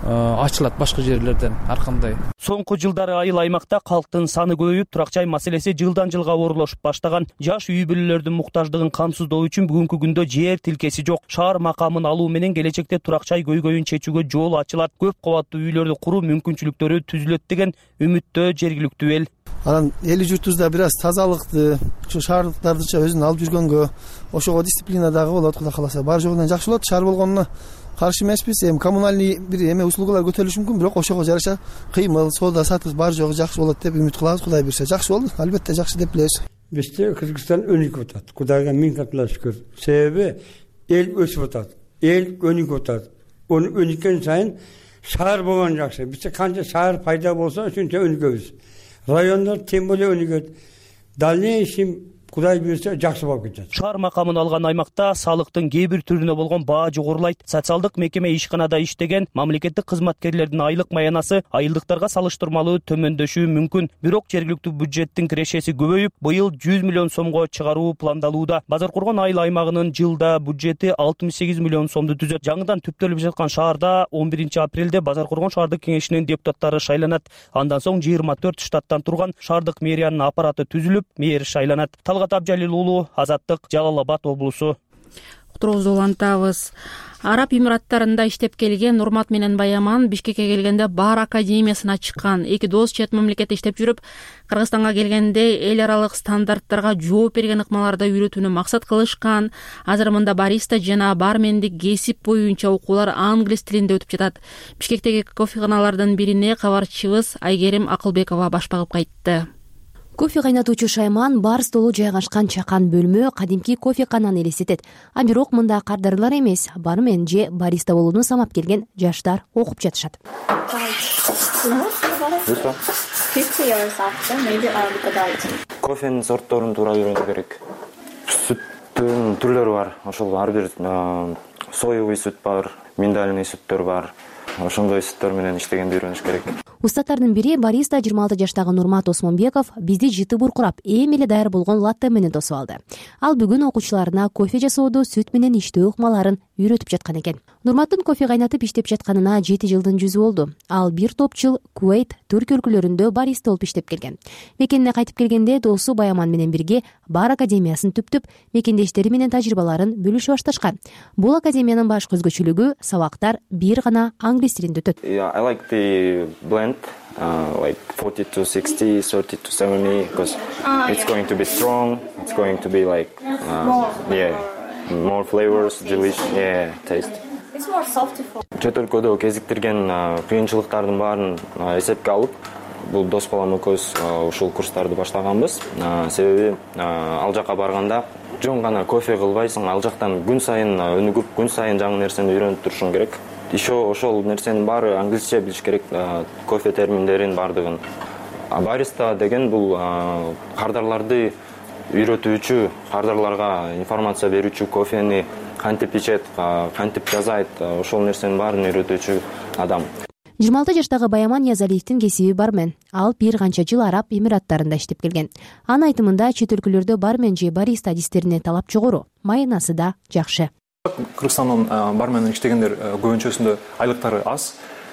ачылат башка жерлерден ар кандай. Соңку жылдары айыл аймакта калктын саны көбөйүп, турак жай маселеси жылдан жылга оорлошуп баштаган. Жаш үй бүлөлөрдүн муктаждыгын камсыздоо үчүн бүгүнкү күндө жер тилкеси жок. Шаар макамын алуу менен келечекте турак жай көйгөйүн чечүүгө жол ачылат. Көп кабаттуу үйлөрдү куруу мүмкүнчүлүктөрү түзүлөт деген үмүттө жергиликтүү эл. Анан эли журтубузда бир аз тазалыкты, ушу шаардыктардыча өзүн алып жүргөнгө, ошого дисциплина дагы болот, Кудай кааласа. Бар жогунан жакшы болот. Шаар болгонуна каршы эмеспиз. Эми коммунальный бир эме услугалар көтөрүлүшү мүмкүн, бирок ошого жараша кыймыл, соода сатык бар жогу жакшы болот деп үмүт кылабыз. Кудай буйрса жакшы болду. Албетте жакшы деп билебиз. Бизде Кыргызстан өнүгүп атат. Кудайга миң катла шүкүр. Себеби эл өсүп атат. Эл өнүгүп атат. Onu өнүккөн сайын шаар болгон жакшы. Бизде канча шаар пайда болсо, ошончо өнүгөбүз. Райондар тем более өнүгөт. Дальнейшем Кудай буйрса жакшы болуп кетет. Шаар макамын алган аймакта салыктын кээ бир түрүнө болгон баа жогорулайт. Социалдык мекеме ишканада иштеген мамлекеттик кызматкерлердин айлык маянасы айылдыктарга салыштырмалуу төмөндөшү мүмкүн. Бирок жергиликтүү бюджеттин кирешеси көбөйүп, быйыл жүз миллион сомго чыгаруу пландалууда. Базар Коргон айыл аймагынын жылда бюджети алтымыш сегиз миллион сомду түзөт. Жаңыдан түптөлүп жаткан шаарда он биринчи апрелде Базар Коргон шаардык кеңешинин депутаттары шайланат. Андан соң жыйырма төрт штаттан турган шаардык мэриянын аппараты түзүлүп, мэр шайланат. Абжалил уулу, Азаттык, Жалал Абад облусу. Уктуруубузду улантабыз. Араб Эмираттарында иштеп келген Нурмат менен Баяман Бишкекке келгенде Бар академиясына чыккан. Эки дос чет мамлекетте иштеп жүрүп, Кыргызстанга келгенде эл аралык стандарттарга жооп берген ыкмаларды үйрөтүүнү максат кылышкан. Азыр мында бариста жана бармендик кесип боюнча окуулар англис тилинде өтүп жатат. Бишкектеги кофеханалардын бирине кабарчыбыз Айгерим Акылбекова баш багып кайтты. Кофе кайнатуучу Шайман бар столу жайгашкан чакан бөлмө кадимки кофекананы элестетет. А бирок мында кардарлар эмес, бармен же бариста болууну самап келген жаштар окуп жатышат. Кофенин сортторун туура үйрөнүү керек. Сүттүн түрлөрү бар. Ошол ар бир соевый сүт бар, миндальный сүттөр бар. Ошондой сүттөр менен иштегенди үйрөнүш керек. Устаттардын бири бариста жыйырма алты жаштагы Нурмат Осмонбеков бизди жыты буркурап, эми эле даяр болгон латте менен тосуп алды. Ал бүгүн окуучуларына кофе жасооду, сүт менен иштөө ыкмаларын үйрөтүп жаткан экен. Нурматтын кофе кайнатып иштеп жатканына жети жылдын жүзү болду. Ал бир топ жыл Кувейт, Түрк өлкөлөрүндө бариста болуп иштеп келген. Мекенине кайтып келгенде досу Баяман менен бирге Бар академиясын түптүп, мекендештери менен тажрыйбаларын бөлүшүп башташкан. Бул академиянын баш көзгөчөлүгү сабактар бир гана англис тилинде өтөт. Yeah, I like the blend. Uh, like forty to sixty, thirty to seventy, because uh, it's yeah. going to be strong. It's going to be like, uh, more. yeah, more flavors, delicious, yeah, taste. It's more soft. Чет өлкөдө кезиктирген кыйынчылыктардын баарын эсепке алып, бул дос балам экөөбүз ушул курстарды баштаганбыз. Себеби ал жака барганда жөн гана кофе кылбайсың, ал жактан күн сайын өнүгүп, күн сайын жаңы нерсени үйрөнүп турушуң керек. Еще ошол нерсенин баары англисче билиш керек, кофе терминдерин бардыгын. Бариста деген бул кардарларды үйрөтүүчү, кардарларга информация берүүчү, кофени кантип ичет, кантип жасайт, ошол нерсенин баарын үйрөтүүчү адам. жыйырма алты жаштагы Баяман Язалиевдин кесиби бармен. Ал бир канча жыл Араб Эмираттарында иштеп келген. Анын айтымында чет өлкөлөрдө бармен же бариста адистерине талап жогору, маянасы да жакшы. Кыргызстандын барменин иштегендер көбүнчөсүндө айлыктары аз.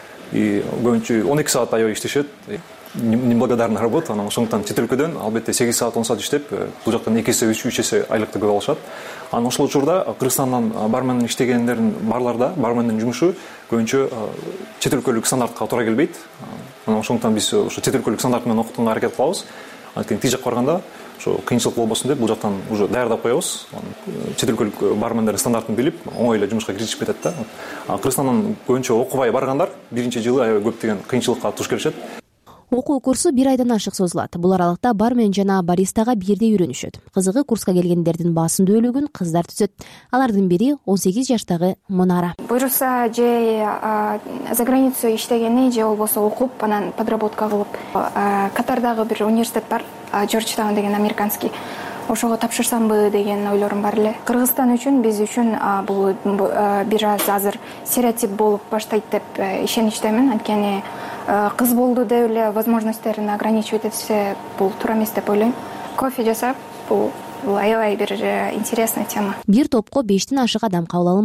И көбүнчө он эки саат аябай иштешет. Неблагодарная работа, анан ошондуктан чет өлкөдөн албетте сегиз саат он саат иштеп, бул жактан эки эсе үч эсе айлыкты көп алышат. Анан ошол учурда Кыргызстандан барменин иштегендердин барларда бармендин жумушу көбүнчө чет өлкөлүк стандартка туура келбейт. Анан ошондуктан биз ошо чет өлкөлүк стандарт менен окутууга аракет кылабыз. Анткени тиз жакка барганда ошо кыйынчылык болбосун деп бул жактан уже даярдап коебуз. Чет өлкөлүк бармендер стандартын билип, оңой эле жумушка киришип кетет да. Кыргызстандан көбүнчө окубай баргандар биринчи жылы аябай көптөгөн кыйынчылыкка туш келишет. Окуу курсу бир айдан ашык созулат. Бул аралыкта бармен жана баристага бирдей үйрөнүшөт. Кызыгы курска келгендердин баасындуу бөлүгүн кыздар түзөт. Алардын бири он сегиз жаштагы Мунара. Буюрса же за границу иштегени же болбосо окуп, анан подработка кылып, Катардагы бир университет бар, Джорджтаун деген американский. Ошого тапшырсамбы деген ойлорум бар эле. Кыргызстан үчүн, биз үчүн бул бир аз азыр стереотип болуп баштайт деп ишеничтемин. Анткени кыз болду деп эле возможностьтерин ограничивать этсе бул туура эмес деп ойлойм. Кофе жасап, бул аябай бир интересная тема. Бир топко бештен ашык адам кабыл алынбайт.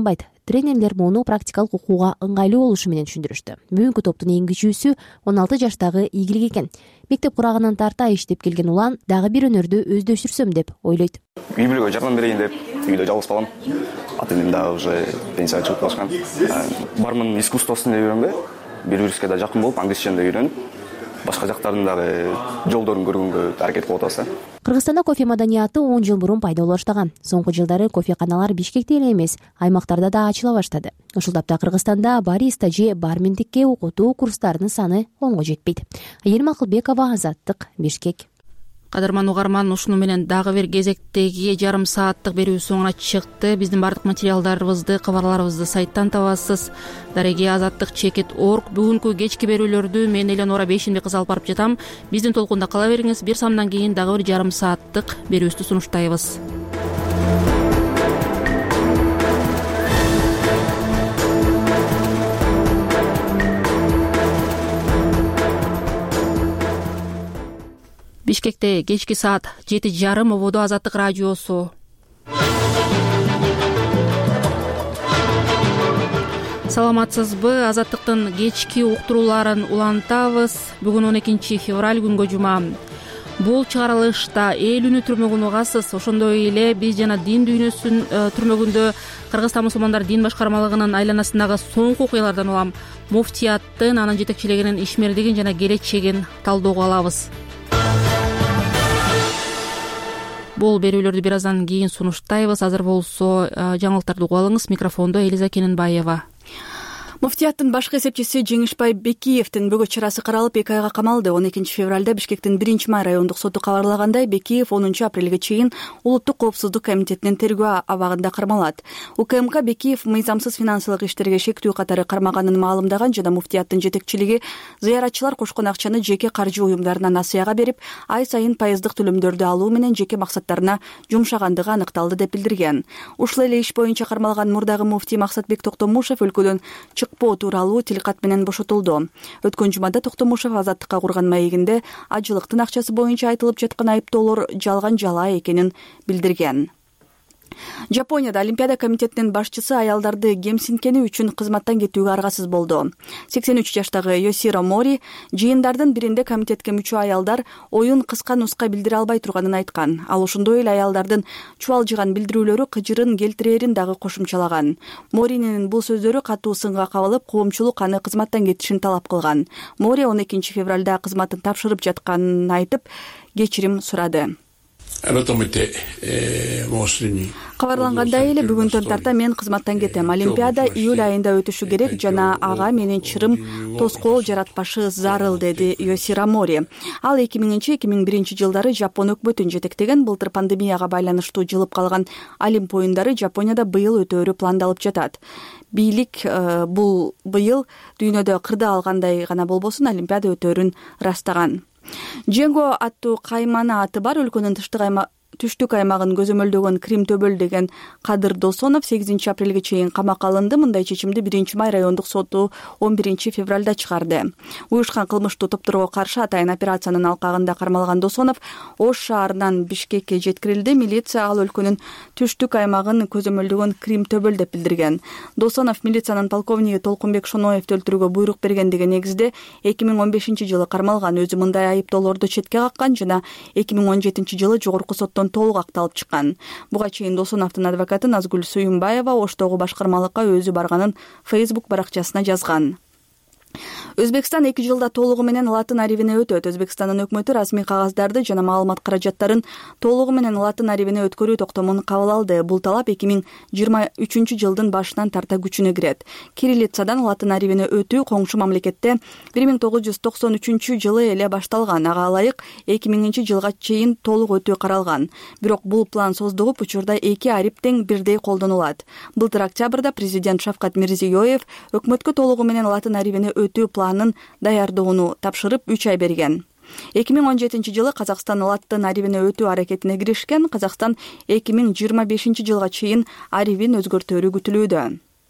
тренерлер муну практикалык окууга ыңгайлуу болушу менен түшүндүрүштү. Бүгүнкү топтун эң кичүүсү он алты жаштагы Ийгилик экен. Мектеп курагынан тарта иштеп келген улан дагы бир өнөрдү өздөштүрсөм деп ойлойт. Үй бүлөгө жардам берейин деп үйдө жалгыз балам. Ата энем дагы уже пенсияга чыгып калышкан. Бармын искусствосын да үйрөнгө, бири-бирибизге да жакын болуп, англисчени да үйрөнүп, башка жактардын дагы жолдорун көргөнгө аракет кылып атабыз. Кыргызстанда кофе маданияты он жыл мурун пайда боло баштаган. Соңку жылдары кофеканалар Бишкекте эле эмес, аймактарда да ачыла баштады. Ушул тапта Кыргызстанда бариста же бармендикке окутуу курстарынын саны онго жетпейт. Айырым Акылбекова, Азаттык, Бишкек. Кадырман угарман, ушуну менен дагы бир кезектеги жарым сааттык берүү соңуна чыкты. Биздин бардык материалдарыбызды, кабарларыбызды сайттан табасыз. Дареге Азаттык чекит орг. Бүгүнкү кечки берүүлөрдү мен Эленора Бейшенбек кызы алып барып жатам. Биздин толкунда кала бериңиз. Бир самдан кийин дагы бир жарым сааттык берүүбүздү сунуштайбыз. Бишкекте кечки саат жети жарым ободо Азаттык радиосу. Саламатсызбы? Азаттыктын кечки уктурууларын улантабыз. Бүгүн он экинчи февраль күнгө жума. Бул чыгарылышта эл үнү түрмөгүн угасыз. Ошондой эле биз жана дин дүйнөсүн түрмөгүндө Кыргызстан мусулмандар дин башкармалыгынын айланасындагы соңку окуялардан улам муфтияттын, анын жетекчилигинин ишмердигин жана келечегин талдоого алабыз. Бул берүүлөрдү бир аздан кийин сунуштайбыз. Азыр болсо жаңылыктарды угуп алыңыз. Микрофондо Элиза Кененбаева. Муфтияттын башкы эсепчиси Жеңишбай Бекиевдин бөгөт чарасы каралып эки айга камалды. он экинчи февралда Бишкектин биринчи май райондук соту кабарлагандай, Бекиев онунчу апрелге чейин Улуттук коопсуздук комитетинин тергөө абагында кармалат. УКМК Бекиев мыйзамсыз финансылык иштерге шектүү катары кармаганын маалымдаган жана муфтияттын жетекчилиги зыяратчылар кошкон акчаны жеке каржы уюмдарына насыяга берип, ай сайын пайыздык төлөмдөрдү алуу менен жеке максаттарына жумшагандыгы аныкталды деп билдирген. Ушул эле иш боюнча кармалган мурдагы муфтий Максатбек Токтомушев өлкөдөн чыкпоо тууралуу тилкат менен бошотулду. Өткөн жумада Токтомушев Азаттыкка курган маегинде ажылыктын акчасы боюнча айтылып жаткан айыптоолор жалган жалаа экенин билдирген. Жапонияда Олимпиада комитетинин башчысы аялдарды кемсинткени үчүн кызматтан кетүүгө аргасыз болду. сексен үч жаштагы Йосиро Мори жыйындардын биринде комитетке мүчө аялдар оюн кыска нуска билдире албай турганын айткан. Ал ошондой эле аялдардын чубалжыган билдирүүлөрү кыжырын келтирерин дагы кошумчалаган. Моринин бул сөздөрү катуу сынга кабылып, коомчулук аны кызматтан кетишин талап кылган. Мори он экинчи февралда кызматын тапшырып жатканын айтып, кечирим сурады. Кабарлангандай эле бүгүндөн тарта мен кызматтан кетем. Олимпиада июль айында өтүшү керек жана ага менин чырым тоскоол жаратпашы зарыл, деди Йосиро Мори. Ал эки миңинчи эки миң биринчи жылдары Жапон өкмөтүн жетектеген. Былтыр пандемияга байланыштуу жылып калган Олимп оюндары Жапонияда быйыл өтөөрү пландалып жатат. Бийлик бул быйыл дүйнөдө кырда алгандай гана болбосун Олимпиада өтөөрүн ырастаган. Дженго аттуу каймана аты бар өлкөнүн тыштык аймак түштүк аймагын көзөмөлдөгөн Крим Төбөл деген Кадыр Досонов сегизинчи апрелге чейин камакка алынды. Мындай чечимди биринчи май райондук соту он биринчи февралда чыгарды. Уюшкан кылмыштуу топторго каршы атайын операциянын алкагында кармалган Досонов Ош шаарынан Бишкекке жеткирилди. Милиция ал өлкөнүн түштүк аймагын көзөмөлдөгөн Крим Төбөл деп билдирген. Досонов милициянын полковниги Толкунбек Шоноевди өлтүрүүгө буйрук бергендиги негизде эки миң он бешинчи жылы кармалган. Өзү мындай айыптоолорду четке каккан жана эки миң он жетинчи жылы жогорку соттон толук акталып чыккан. Буга чейин Досоновдун адвокаты Назгүл Суюмбаева Оштогу башкармалыкка өзү барганын Facebook баракчасына жазган. Өзбекстан эки жылда толугу менен латын аривине өтөт. Өзбекстандын өкмөтү расмий кагаздарды жана маалымат каражаттарын толугу менен латын аривине өткөрүү токтомун кабыл алды. Бул талап эки миң жыйырма үчүнчү жылдын башынан тарта күчүнө кирет. Кириллицадан латын аривине өтүү коңшу мамлекетте бир миң тогуз жүз токсон үчүнчү жылы эле башталган. Ага ылайык эки миңинчи жылга чейин толук өтүү каралган. Бирок бул план создугуп, учурда эки арип тең бирдей колдонулат. Былтыр октябрда президент Шавкат Мирзиёев өкмөткө толугу менен латын аривине өтүү планын даярдоону тапшырып үч ай берген. эки миң он жетинчи жылы Казакстан латын аривине өтүү аракетине киришкен. Казакстан эки миң жыйырма бешинчи жылга чейин аривин өзгөртөөрү күтүлүүдө.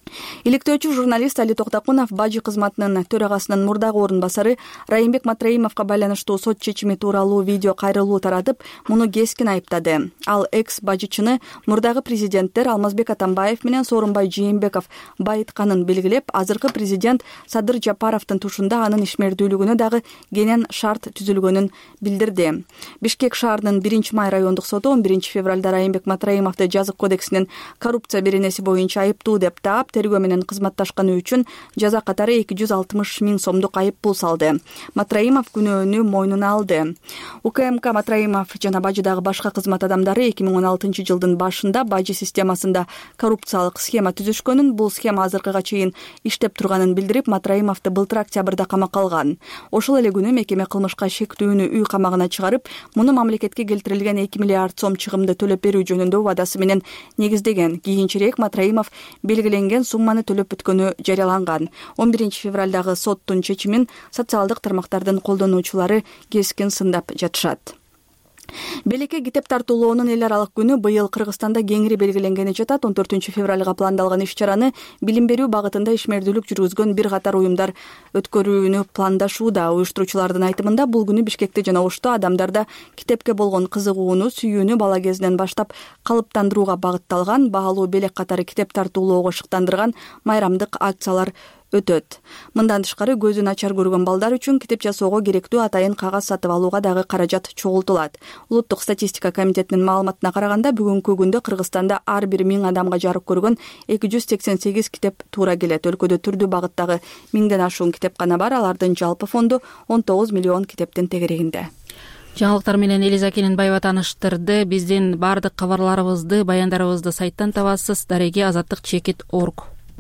Иликтөөчү журналист Али Токтокунов бажы кызматынын төрагасынын мурдагы орун басары Райымбек Матраимовго байланыштуу сот чечими тууралуу видео кайрылуу таратып, муну кескин айыптады. Ал экс бажычыны мурдагы президенттер Алмазбек Атамбаев менен Сооронбай Жээнбеков байытканын белгилеп, азыркы президент Садыр Жапаровдун тушунда анын ишмердүүлүгүнө дагы кенен шарт түзүлгөнүн билдирди. Бишкек шаарынын биринчи май райондук соту он биринчи февралда Райымбек Матраимовду жазык кодексинин коррупция беренеси боюнча айыптуу деп таап, тергөө менен кызматташканы үчүн жаза катары эки жүз алтымыш миң сомдук айып пул салды. Матраимов күнөөнү мойнуна алды. УКМК Матраимов жана бажыдагы башка кызмат адамдары эки миң он алтынчы жылдын башында бажы системасында коррупциялык схема түзүшкөнүн, бул схема азыркыга чейин иштеп турганын билдирип, Матраимовду былтыр октябрда камакка алган. Ошол эле күнү мекеме кылмышка шектүүнү үй камагына чыгарып, муну мамлекетке келтирилген эки миллиард сом чыгымды төлөп берүү жөнүндө убадасы менен негиздеген. Кийинчерээк Матраимов белгиленген сумманы төлөп бүткөнү жарыяланган. он биринчи февралдагы соттун чечимин социалдык тармактардын колдонуучулары кескин сындап жатышат. Белекке китеп тартуулоонун эл аралык күнү быйыл Кыргызстанда кеңири белгиленгени жатат. он төртүнчү февралга пландалган иш-чараны билим берүү багытында ишмердүүлүк жүргүзгөн бир катар уюмдар өткөрүүнү пландашууда. Уюштуруучулардын айтымында бул күнү Бишкекте жана Ошто адамдарда китепке болгон кызыгууну, сүйүүнү бала кезинен баштап калыптандырууга багытталган, баалуу белек катары китеп тартуулоого шыктандырган майрамдык акциялар өтөт. Мындан тышкары көзү начар көргөн балдар үчүн китеп жасоого керектүү атайын кагаз сатып алууга дагы каражат чогултулат. Улуттук статистика комитетинин маалыматына караганда, бүгүнкү күндө Кыргызстанда ар бир миң адамга жарык көргөн эки жүз сексен сегиз китеп туура келет. Өлкөдө түрдүү багыттагы миңден ашуун китепкана бар, алардын жалпы фонду он тогуз миллион китептин тегерегинде. Жаңылыктар менен Элиза Кененбаева тааныштырды. Биздин баардык кабарларыбызды, баяндарыбызды сайттан табасыз. Дареги азаттык чекит точка орг.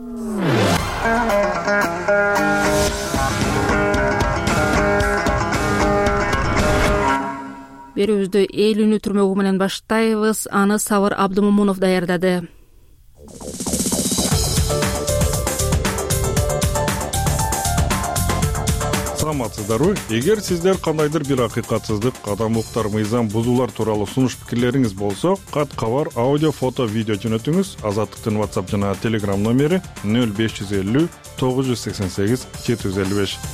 Берүүбүздү эл үнү түрмөгү менен баштайбыз. Аны Сабыр Абдымомунов даярдады. Саламатсыздарбы? Эгер сиздер кандайдыр бир акыйкатсыздык, адам укуктар, мыйзам бузуулар тууралуу сунуш пикирлериңиз болсо, кат кабар, аудио, фото, видео жөнөтүңүз. Азаттыктын WhatsApp жана Telegram номери нөл беш жүз элүү тогуз жүз сексен сегиз жети жүз элүү беш.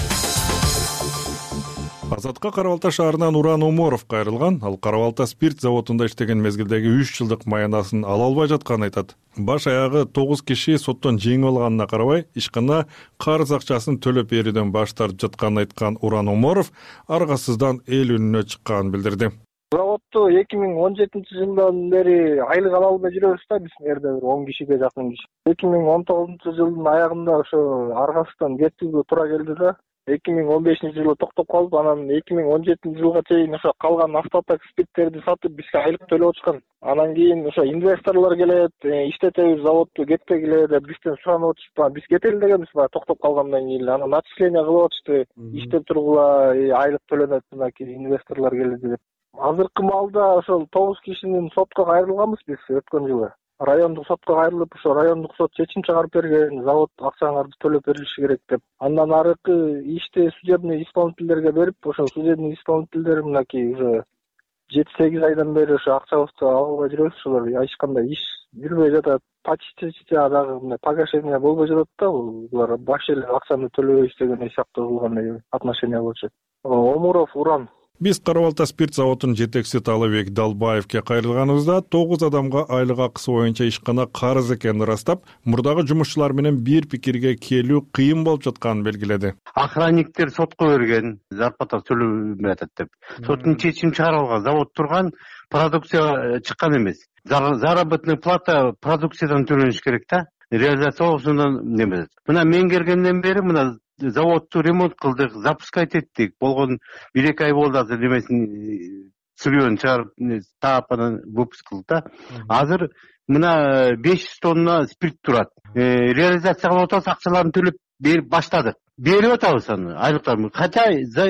Азатка Кара Балта шаарынан Уран Оморов кайрылган. Ал Кара Балта спирт заводунда иштеген мезгилдеги үч жылдык маянасын ала албай жатканын айтат. Баш аягы тогуз киши соттон жеңип алганына карабай, ишкана карыз акчасын төлөп берүүдөн баш тартып жатканын айткан Уран Оморов аргасыздан эл үнүнө чыкканын билдирди. Заводду эки миң он жетинчи жылдан бери айлык ала албай жүрөбүз да, биз жерде бир он кишиге жакын киши. эки миң он тогузунчу жылдын аягында ошо аргасыздан кетүүгө туура келди да. эки миң он бешинчи жылы токтоп калып, анан эки миң он жетинчи жылга чейин ошо калган автотак спирттерди сатып бизге айлык төлөп отушкан. Анан кийин ошо инвесторлор келет, иштетебиз заводду, кетпегиле деп бизден суранып отуруп, биз кетели дегенбиз, баягы токтоп калгандан кийин эле. Анан отчисление кылып атышты, иштеп тургула, айлык төлөнөт, мына кийин инвесторлор келди деп. Азыркы маалда ошол тогуз кишинин сотко кайрылганбыз биз өткөн жылы. Райондук сотко кайрылып, ошо райондук сот чечим чыгарып берген, завод акчаңарды төлөп берилиши керек деп. Андан аркы ишти судебный исполнительдерге берип, ошо судебный исполнительдер мынакей уже жети сегиз айдан бери ошо акчабызды ала албай жүрөбүз. Ошолор эч кандай иш жүрбөй жатат. Почти дагы мындай погашение болбой жатат да, булар баш эле акчаны төлөбөйбүз деген эсептөө кылгандай отношение болчу. Омуров Уран. Биз Кара Балта спирт заводунун жетекчиси Талыбек Далбаевке кайрылганыбызда тогуз адамга айлык акысы боюнча ишкана карыз экенин ырастап, мурдагы жумушчулар менен бир пикирге келүү кыйын болуп жатканын белгиледи. Охранниктер сотко берген, зарплата төлөбөй атат деп. Соттун чечим чыгарылган, завод турган, продукция чыккан эмес. Заработная плата продукциядан төлөнүш керек да. Реализациялоосунан неме. Мына мен келгенден бери мына заводду ремонт кылдык, запускать эттик. Болгон бир эки ай болду азыр немесин сырьён чыгарып, таап анан выпуск кылды. Азыр мына беш жүз тонна спирт турат. Реализация кылып атабыз, акчаларын төлөп берип баштадык. Берип атабыз аны, айлыктарын. Хотя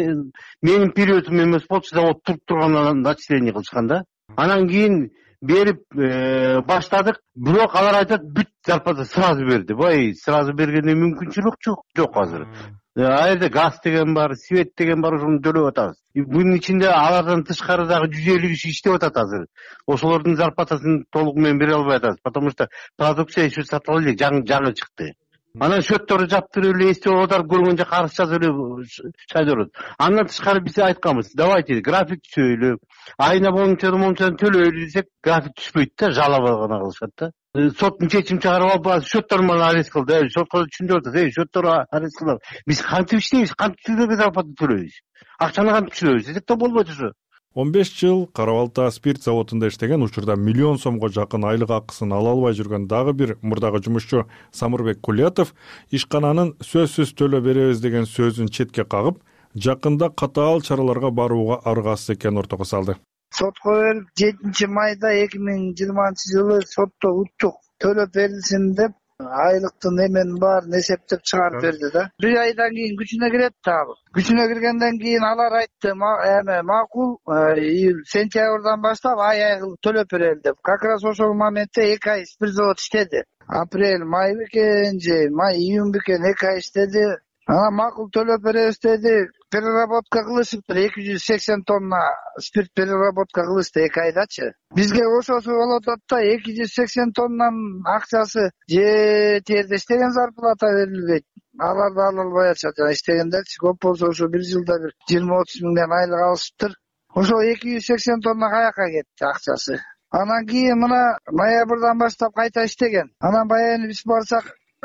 менин периодум эмес болчу, завод туруп тургандан отчисление кылышкан да. Анан кийин берип баштадык. Бирок алар айтат, бүт зарплата сразу берди. Бай, сразу бергенде мүмкүнчүлүк жок, жок азыр. ал жерде газ деген бар, свет деген бар, ошону төлөп атабыз. Bunun ичинде алардан тышкары дагы жүз элүү киши иштеп атат азыр. Ошолордун зарплатасын толугу менен бере албай атабыз, потому что продукция еще сатыла элек, жаңы чыкты. Анан счетторду жаптырып эле эстеп отуруп көргөн жака арыз жазып эле шайлорот. Андан тышкары биз айтканбыз, давайте график түзөйлү, айына боюнча момчаны төлөйлү десек, график түшпөйт да, жалап гана кылышат да. Соттун чечим чыгарып алып, счеттор менен арест кылды. Сотко түшүндүрүп атат, эй, счеттор арест кылып. Биз кантип иштейбиз, кантип түзөбүз, зарплата төлөйбүз. Акчаны кантип түзөбүз десек да болбойт ошо. он беш жыл Кара Балта спирт заводунда иштеген, учурда миллион сомго жакын айлык акысын ала албай жүргөн дагы бир мурдагы жумушчу Самырбек Кулятов ишкананын сөзсүз төлөп беребиз деген сөзүн четке кагып, жакында катаал чараларга барууга аргасыз экенин ортого салды. Сотко берип жетинчи майда эки миң жыйырманчы жылы сотто уттук, төлөп берилсин деп айлыктын эменин баарын эсептеп чыгарып берди да. Бир айдан кийин күчүнө кирет дагы. Күчүнө киргенден кийин алар айтты, эме макул, июль сентябрдан баштап ай ай кылып төлөп берели деп. Как раз ошол моментте эки ай спирт завод иштеди. Апрель, май бекен же май, июнь бекен эки ай иштеди. Анан макул төлөп беребиз деди. Переработка кылышыптыр, эки жүз сексен тонна спирт переработка кылышты эки айдачы. Бизге ошосу болот да, эки жүз сексен тоннанын акчасы жетерде иштеген зарплата берилбейт. Аларды ала албай атышат, жана иштегендерчи көп болсо ошо бир жылда бир жыйырма отуз миңден айлык алышыптыр. Ошо эки жүз сексен тонна каяка кетти акчасы. Анан кийин мына ноябрдан баштап кайта иштеген. Анан баягы биз барсак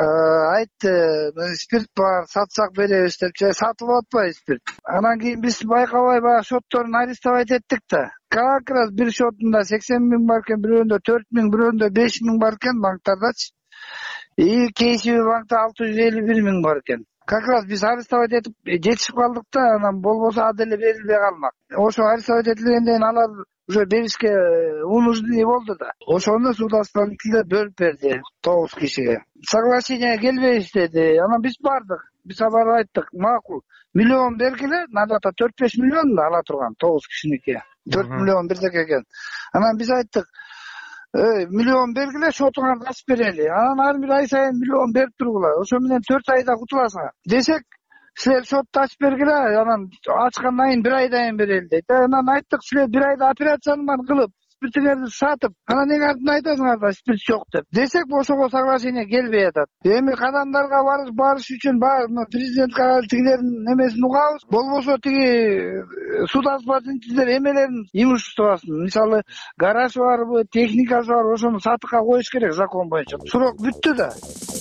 айтты, спирт бар, сатсак беребиз деп, же сатылып атпайбы спирт. Анан кийин биз байкабай баягы счетторун арестовать эттик да. Как раз бир счетунда сексен миң бар экен, бирөөндө төрт миң, бирөөндө беш миң бар экен банктардачы. И кейсиби банкта алты жүз элүү бир миң бар экен. Как раз биз арестовать этип жетишип калдык да, анан болбосо аделе берилбей калмак. Ошо арестовать этилгенден кийин алар уже беришке унуждение болду да. Ошону суд исполнителдер бөлүп берди тогуз кишиге. Соглашение келбейбиз деди. Анан биз бардык. Биз аларга айттык, макул. Миллион бергиле, надо төрт беш миллион да ала турган тогуз кишиники. төрт миллион бирдек экен. Анан биз айттык, Эй, миллион бергиле, шотуңарды ачып берели. Анан ар бир ай сайын миллион берип тургула. Ошо менен төрт айда кутуласың десек, силер шотто ачып бергиле, анан ачкандан кийин бир айдан кийин берели дейт. Анан айттык, силер бир айда операцияны бар кылып, спиртиңерди сатып, анан эң артынан айтасыңар да спирт жок деп. Десек ошого соглашение келбей атат. Эми кадамдарга барыш барыш үчүн бар президентке тигилердин эмесин угабыз. Болбосо тиги суд исполнительдер эмелерин имуществосын, мисалы гараж барбы, техникасы бар, ошону сатыкка коюш керек закон боюнча. Срок бүттү да.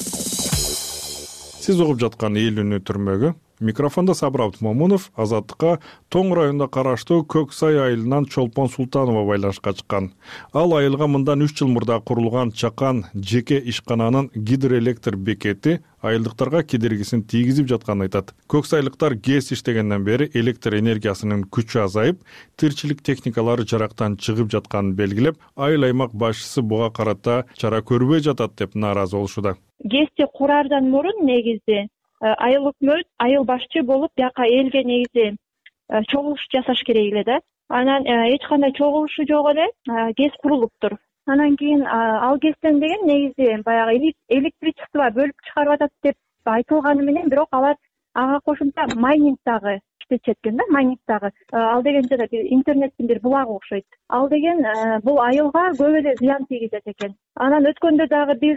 Сиз угуп жаткан эл үнү түрмөгү. Микрофонда Сабыр Абдымомунов, Азаттыкка Тоң районунда караштуу Көк Сай айылынан Чолпон Султанова байланышка чыккан. Ал айылга мындан үч жыл мурда курулган чакан жеке ишкананын гидроэлектр бекети айылдыктарга кедергисин тийгизип жатканын айтат. Көк Сайлыктар ГЭС иштегенден бери электр энергиясынын күчү азайып, тирчилик техникалары жарактан чыгып жатканын белгилеп, айыл аймак башчысы буга карата чара көрбөй жатат деп нааразы болушуда. ГЭСти курардан мурун негизи айыл өкмөт, айыл башчы болуп, бияка элге негизи чогулуш жасаш керек эле да. Анан эч кандай чогулушу жок эле, ГЭС курулуптур. Анан кийин ал ГЭСтен деген негизи баягы электричество бөлүп чыгарып атат деп айтылганы менен, бирок алар ага кошумча майнинг дагы иштетишет экен да, майнинг дагы. Ал деген жана бир интернеттин бир булагы окшойт. Ал деген бул айылга көп эле зыян тийгизет экен. Анан өткөндө дагы биз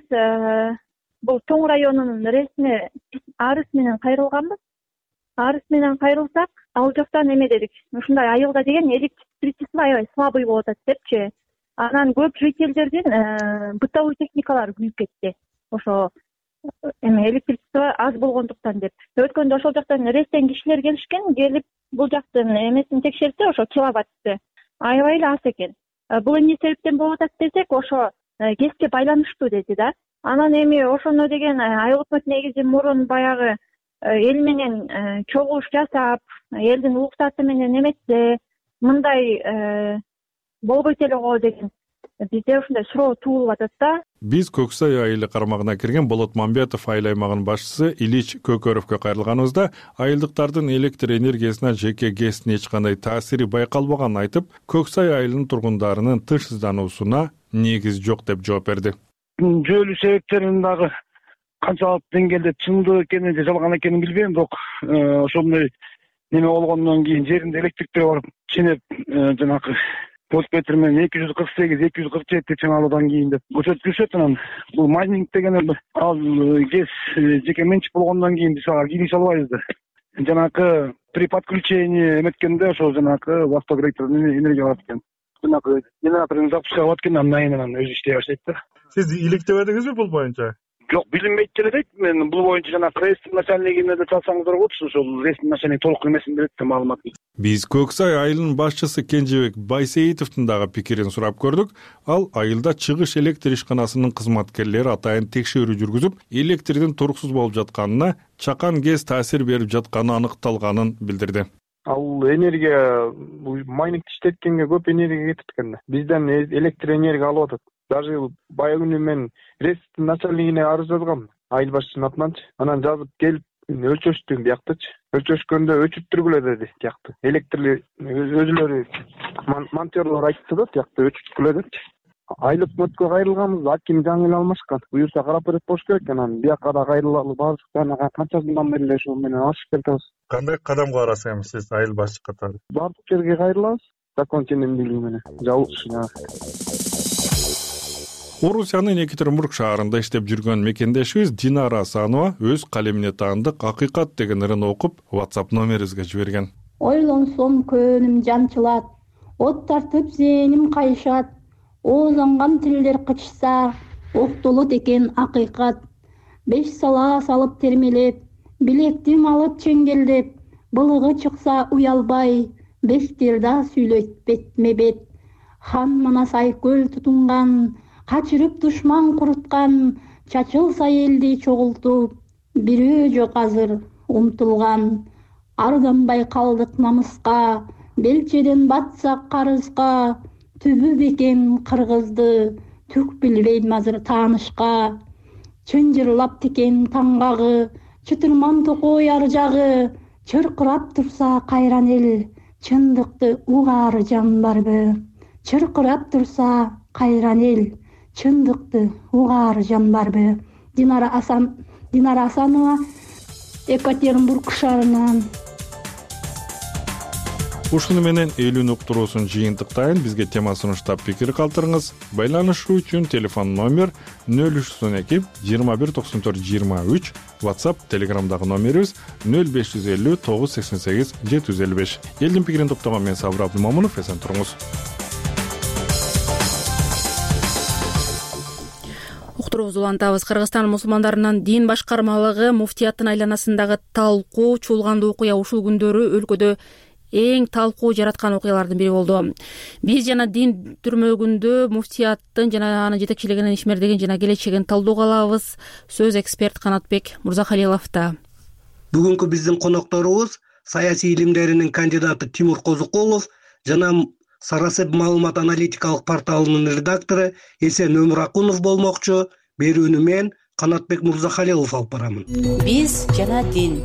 бул Тоң районунун ресми арыз менен кайрылганбыз. Арыз менен кайрылсак, ал жактан эме дедик. Ушундай айылда деген электричество аябай слабый болуп атат депчи. Анан көп жителдердин бытовой техникалары күйүп кетти. Ошо эме электричество аз болгондуктан деп. Өткөндө ошол жактан рестен кишилер келишкен, келип бул жактын эмесин текшерсе, ошо киловатты аябай эле аз экен. Бул эмне себептен болуп атат десек, ошо ГЭСке байланыштуу деди да. Анан эми ошону деген айыл өкмөт негизи мурун баягы эл менен чогулуш жасап, элдин уруксаты менен эметсе, мындай болбойт эле го деген бизде ушундай суроо туулуп атат да. Биз Көк Сай айылы кармагына кирген Болот Мамбетов айыл аймагынын башчысы Илич Көкөровгө кайрылганыбызда айылдыктардын электр энергиясына жеке ГЭСтин эч кандай таасири байкалбаганын айтып, Көк Сай айылынын тургундарынын тынчсыздануусуна негиз жок деп жооп берди. Жөлүү себептерин дагы канчалык деңгээлде чындык экенин же жалган экенин билбейм, бирок ошондой неме болгондон кийин жеринде электриктер барып ченеп жанагы постметр менен эки жүз кырк сегиз эки жүз кырк жети чыңалуудан кийин деп көрсөтүп жүрүшөт. Анан бул майнинг деген ал гез жеке менчик болгондон кийин биз ага кирише албайбыз да. Жанагы при подключении эметкенде ошо жанагы восток электроэнергия энергия алат экен. Жанагы генератордун запуска кылат экен, андан айынан өзү иштей баштайт да. Сиз иликтебедиңизби бул боюнча? Жок, билинбейт деле дейт. Мен бул боюнча жана рейстин начальнигине да чалсаңыздар болчу, ошол рейстин начальниги толук эмесин берет да маалыматын. Биз Көксай айылынын башчысы Кенжебек Байсейитовдун дагы пикирин сурап көрдүк. Ал айылда чыгыш электр ишканасынын кызматкерлери атайын текшерүү жүргүзүп, электрдин туруксуз болуп жатканына, чакан гез таасир берип жатканы аныкталганын билдирди. Ал энергия майнинг иштеткенге көп энергия кетет экен. Бизден электр энергия алып атат. Даже бая күнү мен рейстин начальнигине арыз жазгам, айыл башчысынын атынанчы. Анан жазып келип өлчөштүм бияктачы. Өлчөшкөндө өчүттүргүлө деди тиякты. Электр өзүлөрү монтёрлор айтты да тиякты өчүткүлө депчи. Айыл өкмөткө кайрылганбыз, аким жаңы эле алмашкан. Буюрса карап берет болуш керек экен. Анан бияка да кайрылалы бардык. Жанагы канча жылдан бери эле ошол менен ашып келатабыз. Кандай кадамга барасыз эми сиз айыл башчы катары? Бардык жерге кайрылабыз. Закон ченемдүүлүгү менен. Жалгыз Орусиянын Екатеринбург шаарында иштеп жүргөн мекендешибиз Динара Асанова өз калемине таандык Акыйкат деген ырын окуп, WhatsApp номерибизге жиберген. Ойлонсом көөнүм жанчылат, от тартып зээним кайышат, оозонган тилдер кычса, октолот экен акыйкат. Беш сала салып термелеп, билектим алып чеңгелдеп, былыгы чыкса уялбай, бектирда сүйлөйт бетме-бет. Хан мана сайкөл тутунган, качырып душман куруткан, чачылса элди чогултуп, бирөө жок азыр умтулган. Арданбай калдык намыска, белчеден батсак карызга, түбү бекен кыргызды, түк билбейм азыр таанышка. Чынжырлап тикен таңгагы, чытырман токой ар жагы, чыркырап турса кайран эл, чындыкты угаар жан барбы. Чыркырап турса кайран эл, чындыкты угаар жан барбы. Динара Асан, Динара Асанова, Екатеринбург шаарынан. Ушуну менен элүүнү уктуруусун жыйынтыктайын. Бизге тема сунуштап пикир калтырыңыз. Байланышуу үчүн телефон номер нөл үч жүз он эки жыйырма бир токсон төрт жыйырма үч, WhatsApp, Telegramдагы номерибиз нөл беш жүз элүү тогуз сексен сегиз жети жүз элүү беш. Элдин пикирин топтогон мен Сабыр Абдымомунов, эсен туруңуз. Уктуруубузду улантабыз. Кыргызстан мусулмандарынын дин башкармалыгы муфтияттын айланасындагы талкуу, чуулгандуу окуя ушул күндөрү өлкөдө эң талкуу жараткан окуялардын бири болду. Биз жана дин түрмөгүндө муфтияттын жана анын жетекчилигинин ишмердигин жана келечегин талдоого алабыз. Сөз эксперт Канатбек Мурзахалиловдо. Бүгүнкү биздин конокторубуз саясий илимдеринин кандидаты Тимур Козукулов жана Сарасеп маалымат аналитикалык порталынын редактору Эсен Өмүракунов болмокчу. Берүүнү мен Канатбек Мурзахалилов алып барамын. Биз жана дин.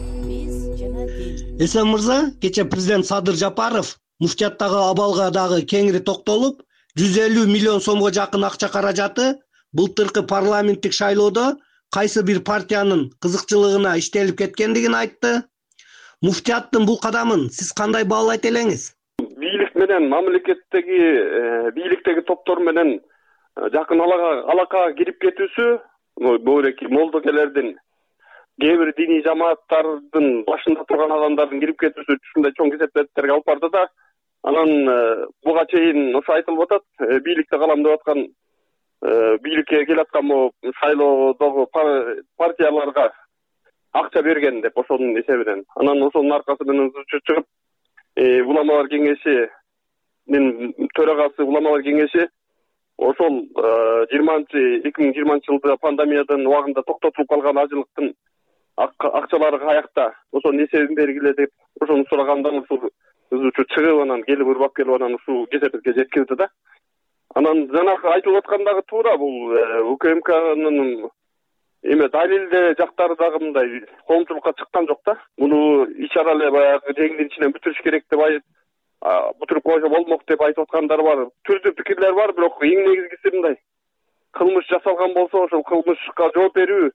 Эсен мырза, кече президент Садыр Жапаров муфтияттагы абалга дагы кеңири токтолуп, жүз элүү миллион сомго жакын акча каражаты былтыркы парламенттик шайлоодо кайсы бир партиянын кызыкчылыгына иштелип кеткендигин айтты. Муфтияттын бул кадамын сиз кандай баалайт элеңиз? Бийлик менен мамлекеттеги бийликтеги топтор менен жакын алакага кирип кетүүсү, бөйрөки молдокелердин, кээ бир диний жамааттардын башында турган адамдардын кирип кетүүсү ушундай чоң кесепеттерге алып барды да, анан буга чейин ошо айтылып атат, бийликте калам деп аткан, бийликке келаткан могу шайлоодогу партияларга акча берген деп ошонун эсебинен. Анан ошонун аркасы менен чыгып, уламалар кеңешинин төрагасы уламалар кеңеши ошол жыйырманчы эки миң жыйырманчы жылда пандемиядан убагында токтотулуп калган ажылыктын акчалары каякта, ошонун эсебин бергиле деп ошону сурагандан ушул өзүчө чыгып анан келип урбап келип анан ушул кесепетке жеткизди да. Анан жанагы айтылып аткандагы туура, бул УКМКнын эме далилде жактары дагы мындай коомчулукка чыккан жок да. Муну ичара эле баягы жеңдин ичинен бүтүрүш керек деп айтып, бүтүрүп койсо болмок деп айтып аткандар бар. Түрдүү пикирлер бар, бирок эң негизгиси мындай. Кылмыш жасалган болсо, ошол кылмышка жооп берүү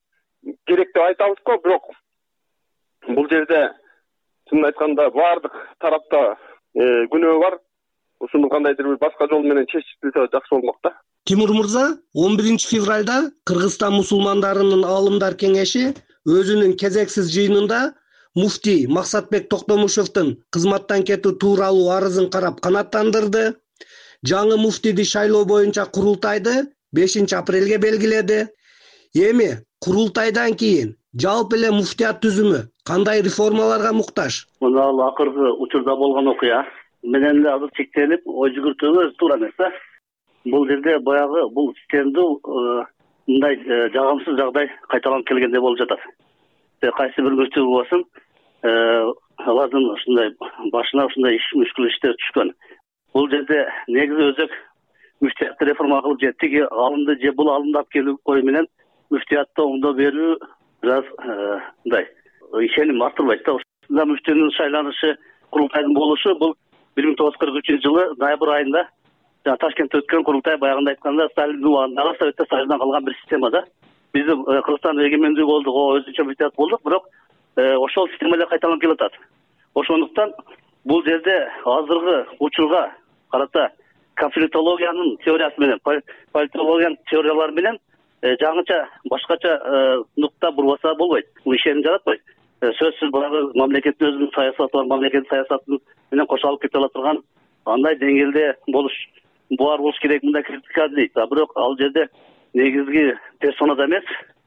керек деп айтабыз го, бирок бул жерде чынын айтканда баардык тарапта күнөө бар. Ушуну кандайдыр бир башка жол менен чечилсе жакшы болмок да. Тимур мырза, он биринчи февралда Кыргызстан мусулмандарынын аалымдар кеңеши өзүнүн кезексиз жыйынында муфтий Максатбек Токтомушевдун кызматтан кетүү тууралуу арызын карап канааттандырды. Жаңы муфтийди шайлоо боюнча курултайды бешинчи апрелге белгиледи. Эми курултайдан кийин жалпы эле муфтият түзүмү кандай реформаларга муктаж? Мына ал акыркы учурда болгон окуя менен эле азыр чектелип ой жүгүртүүгө туура эмес да. Бул жерде баягы бул системдүү мындай жагымсыз жагдай кайталанып келгендей болуп жатат. Кайсы бир муфтий болбосун, алардын ушундай башына ушундай иш мүшкүл иштер түшкөн. Бул жерде негизи өзөк муфтиятты реформа кылып же тиги алымды же бул алымды алып келүү кою менен муфтиятты оңдоо берүү бираз мындай ишеним артылбайт да. Ушунда муфтийнин шайланышы, курултайдын болушу бул бир миң тогуз жүз кырк үчүнчү жылы ноябрь айында жана Ташкентте өткөн курултай баягында айтканда Сталиндин убагындагы Советтер Союзунан калган бир система да. Биздин Кыргызстан эгемендүү болдук, өзүнчө муфтият болдук, бирок ошол система эле кайталанып келатат. Ошондуктан бул жерде азыркы учурга карата конфликтологиянын теориясы менен, политологиянын теориялары менен жаңыча башкача нукта бурбаса болбойт. Бул ишеним жаратпайт. Сөзсүз баягы мамлекеттин өзүнүн саясаты бар, мамлекеттин саясатын менен кошо алып кете ала турган андай деңгээлде болуш бар болуш керек, мындай критика дейт. Бирок ал жерде негизги персонада эмес,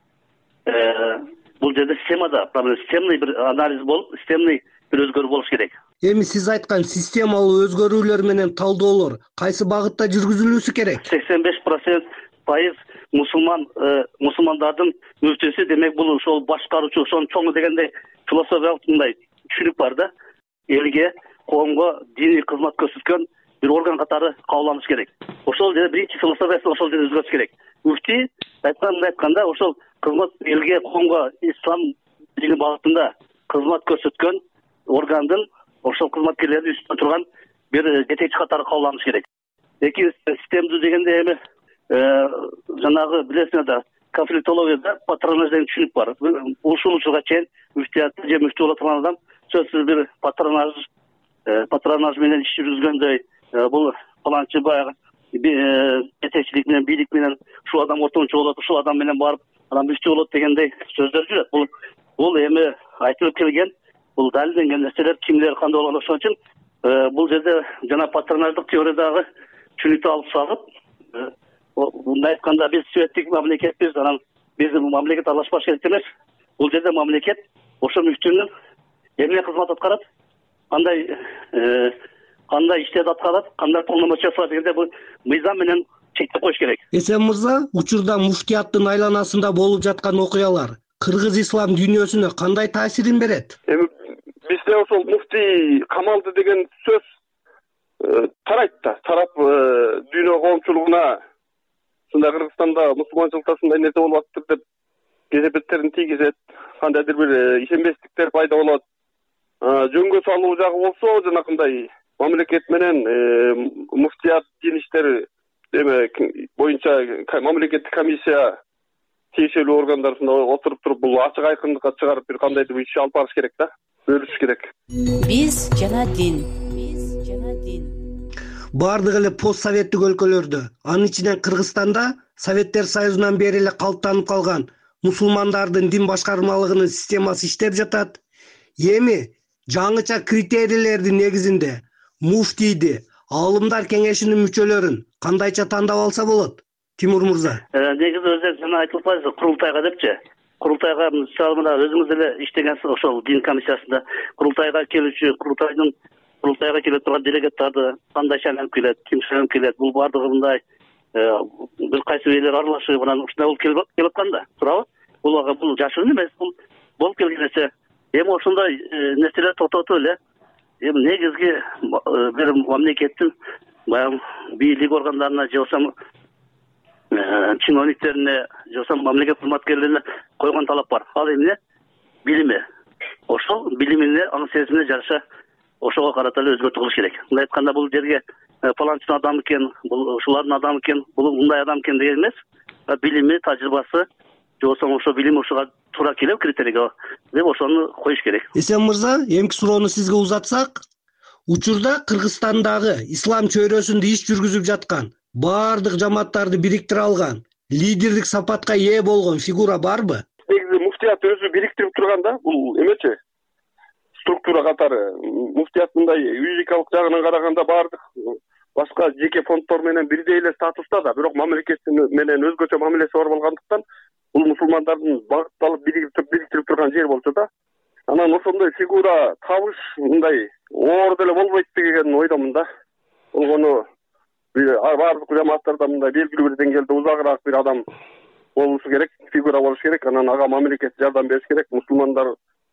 бул жерде системада, системный бир анализ болуп, системный бир өзгөрүү болуш керек. Эми сиз айткан системалуу өзгөрүүлөр менен талдоолор кайсы багытта жүргүзүлүүсү керек? сексен беш процент пайыз мусулман мусулмандардын мүфтүсү, демек бул ошол башкаруучу, ошонун чоңу дегендей философиялык мындай түшүнүк бар да. Элге, коомго диний кызмат көрсөткөн бир орган катары кабыл алыш керек. Ошол жерде биринчи философиясы ошол жерде өзгөрүш керек. Муфтий айтканда айтканда ошол кызмат элге, коомго ислам дини багытында кызмат көрсөткөн органдын ошол кызматкерлердин үстүндө турган бир жетекчи катары кабыл алыш керек. Экинчи системдүү дегенде эми жанагы билесиңер да, конфликтологияда патронаж деген түшүнүк бар. Ушул учурга чейин муфтиятты же муфтий боло турган адам сөзсүз бир патронаж патронаж менен иш жүргүзгөндөй, бул фаланчы баягы жетекчилик менен, бийлик менен ушул адам ортомчу болот, ушул адам менен барып анан муфтий болот дегендей сөздөр жүрөт. Бул бул эми айтылып келген, бул далилденген нерселер кимдер кандай болгон. Ошон үчүн бул жерде жана патронаждык теориядагы түшүнүктү алып салып, мындай айтканда биз светтик мамлекетпиз, анан биздин мамлекет аралашпаш керек эмес. Бул жерде мамлекет ошо муфтийнин эмне кызмат аткарат, кандай кандай иштерди аткарат, кандай полномочиясы бар дегенде бул мыйзам менен чектеп коюш керек. Эсен мырза, учурда муфтияттын айланасында болуп жаткан окуялар кыргыз ислам дүйнөсүнө кандай таасирин берет? Эми бизде ошол муфтий камалды деген сөз тарайт да, тарап дүйнө коомчулугуна ушундай Кыргызстанда мусулманчылыкта ушундай нерсе болуп атыптыр деп кесепеттерин тийгизет, кандайдыр бир ишенбестиктер пайда болот. Жөнгө салуу жагы болсо, жанакындай мамлекет менен муфтият дин иштери эме боюнча мамлекеттик комиссия тиешелүү органдар отуруп туруп бул ачык айкындыкка чыгарып бир кандайдыр бир иш алып барыш керек да, бөлүш керек. Биз жана дин. Биз жана дин. Бардык эле постсоветтик өлкөлөрдө, анын ичинен Кыргызстанда Советтер Союзунан бери эле калыптанып калган мусулмандардын дин башкармалыгынын системасы иштеп жатат. Эми жаңыча критерийлердин негизинде муфтийди аалымдар кеңешинин мүчөлөрүн кандайча тандап алса болот? Тимур мырза. Негизи өзү жана айтылып калды, курултайга депчи. Курултайга мисалы мына өзүңүз эле иштегенсиз ошол дин комиссиясында курултайга келүүчү, курултайдын курултайга келе турган делегаттарды кандай шайланып келет, ким шайланып келет, бул бардыгы мындай бир кайсы элер аралашып анан ушундай болуп келип аткан да, туурабы? Бул бул жашыруун эмес, бул болуп келген нерсе. Эми ошондой нерселер токтотуп эле, эми негизги бир мамлекеттин баягы бийлик органдарына же болсо чиновниктерине же болсо мамлекет кызматкерлерине койгон талап бар. Ал эмне? Билими. Ошол билимине, анын сезимине жараша ошого карата эле өзгөртүү кылыш керек. Мындай айтканда бул жерге фаланчы адам экен, бул ушулардын адамы экен, бул мындай адам экен деген эмес. Билими, тажрыйбасы, же болсо ошо билим ушуга туура келеби критерийге деп ошону коюш керек. Эсен мырза, эмки суроону сизге узатсак, учурда Кыргызстандагы ислам чөйрөсүндө иш жүргүзүп жаткан, баардык жамааттарды бириктире алган, лидердик сапатка ээ болгон фигура барбы? Негизи муфтият өзү бириктирип турган да, бул эмечи структура катары. Муфтият мындай юридикалык жагынан караганда баардык башка жеке фонддор менен бирдей эле статуста да, бирок мамлекет менен өзгөчө мамилеси бар болгондуктан бул мусулмандардын багытталып бириктирип турган жери болчу да. Анан ошондой фигура табыш мындай оор деле болбойт деген ойдомун да. Болгону баардык жамааттарда мындай белгилүү бир деңгээлде узагыраак бир адам болушу керек, фигура болуш керек. Анан ага мамлекет жардам бериш керек. Мусулмандар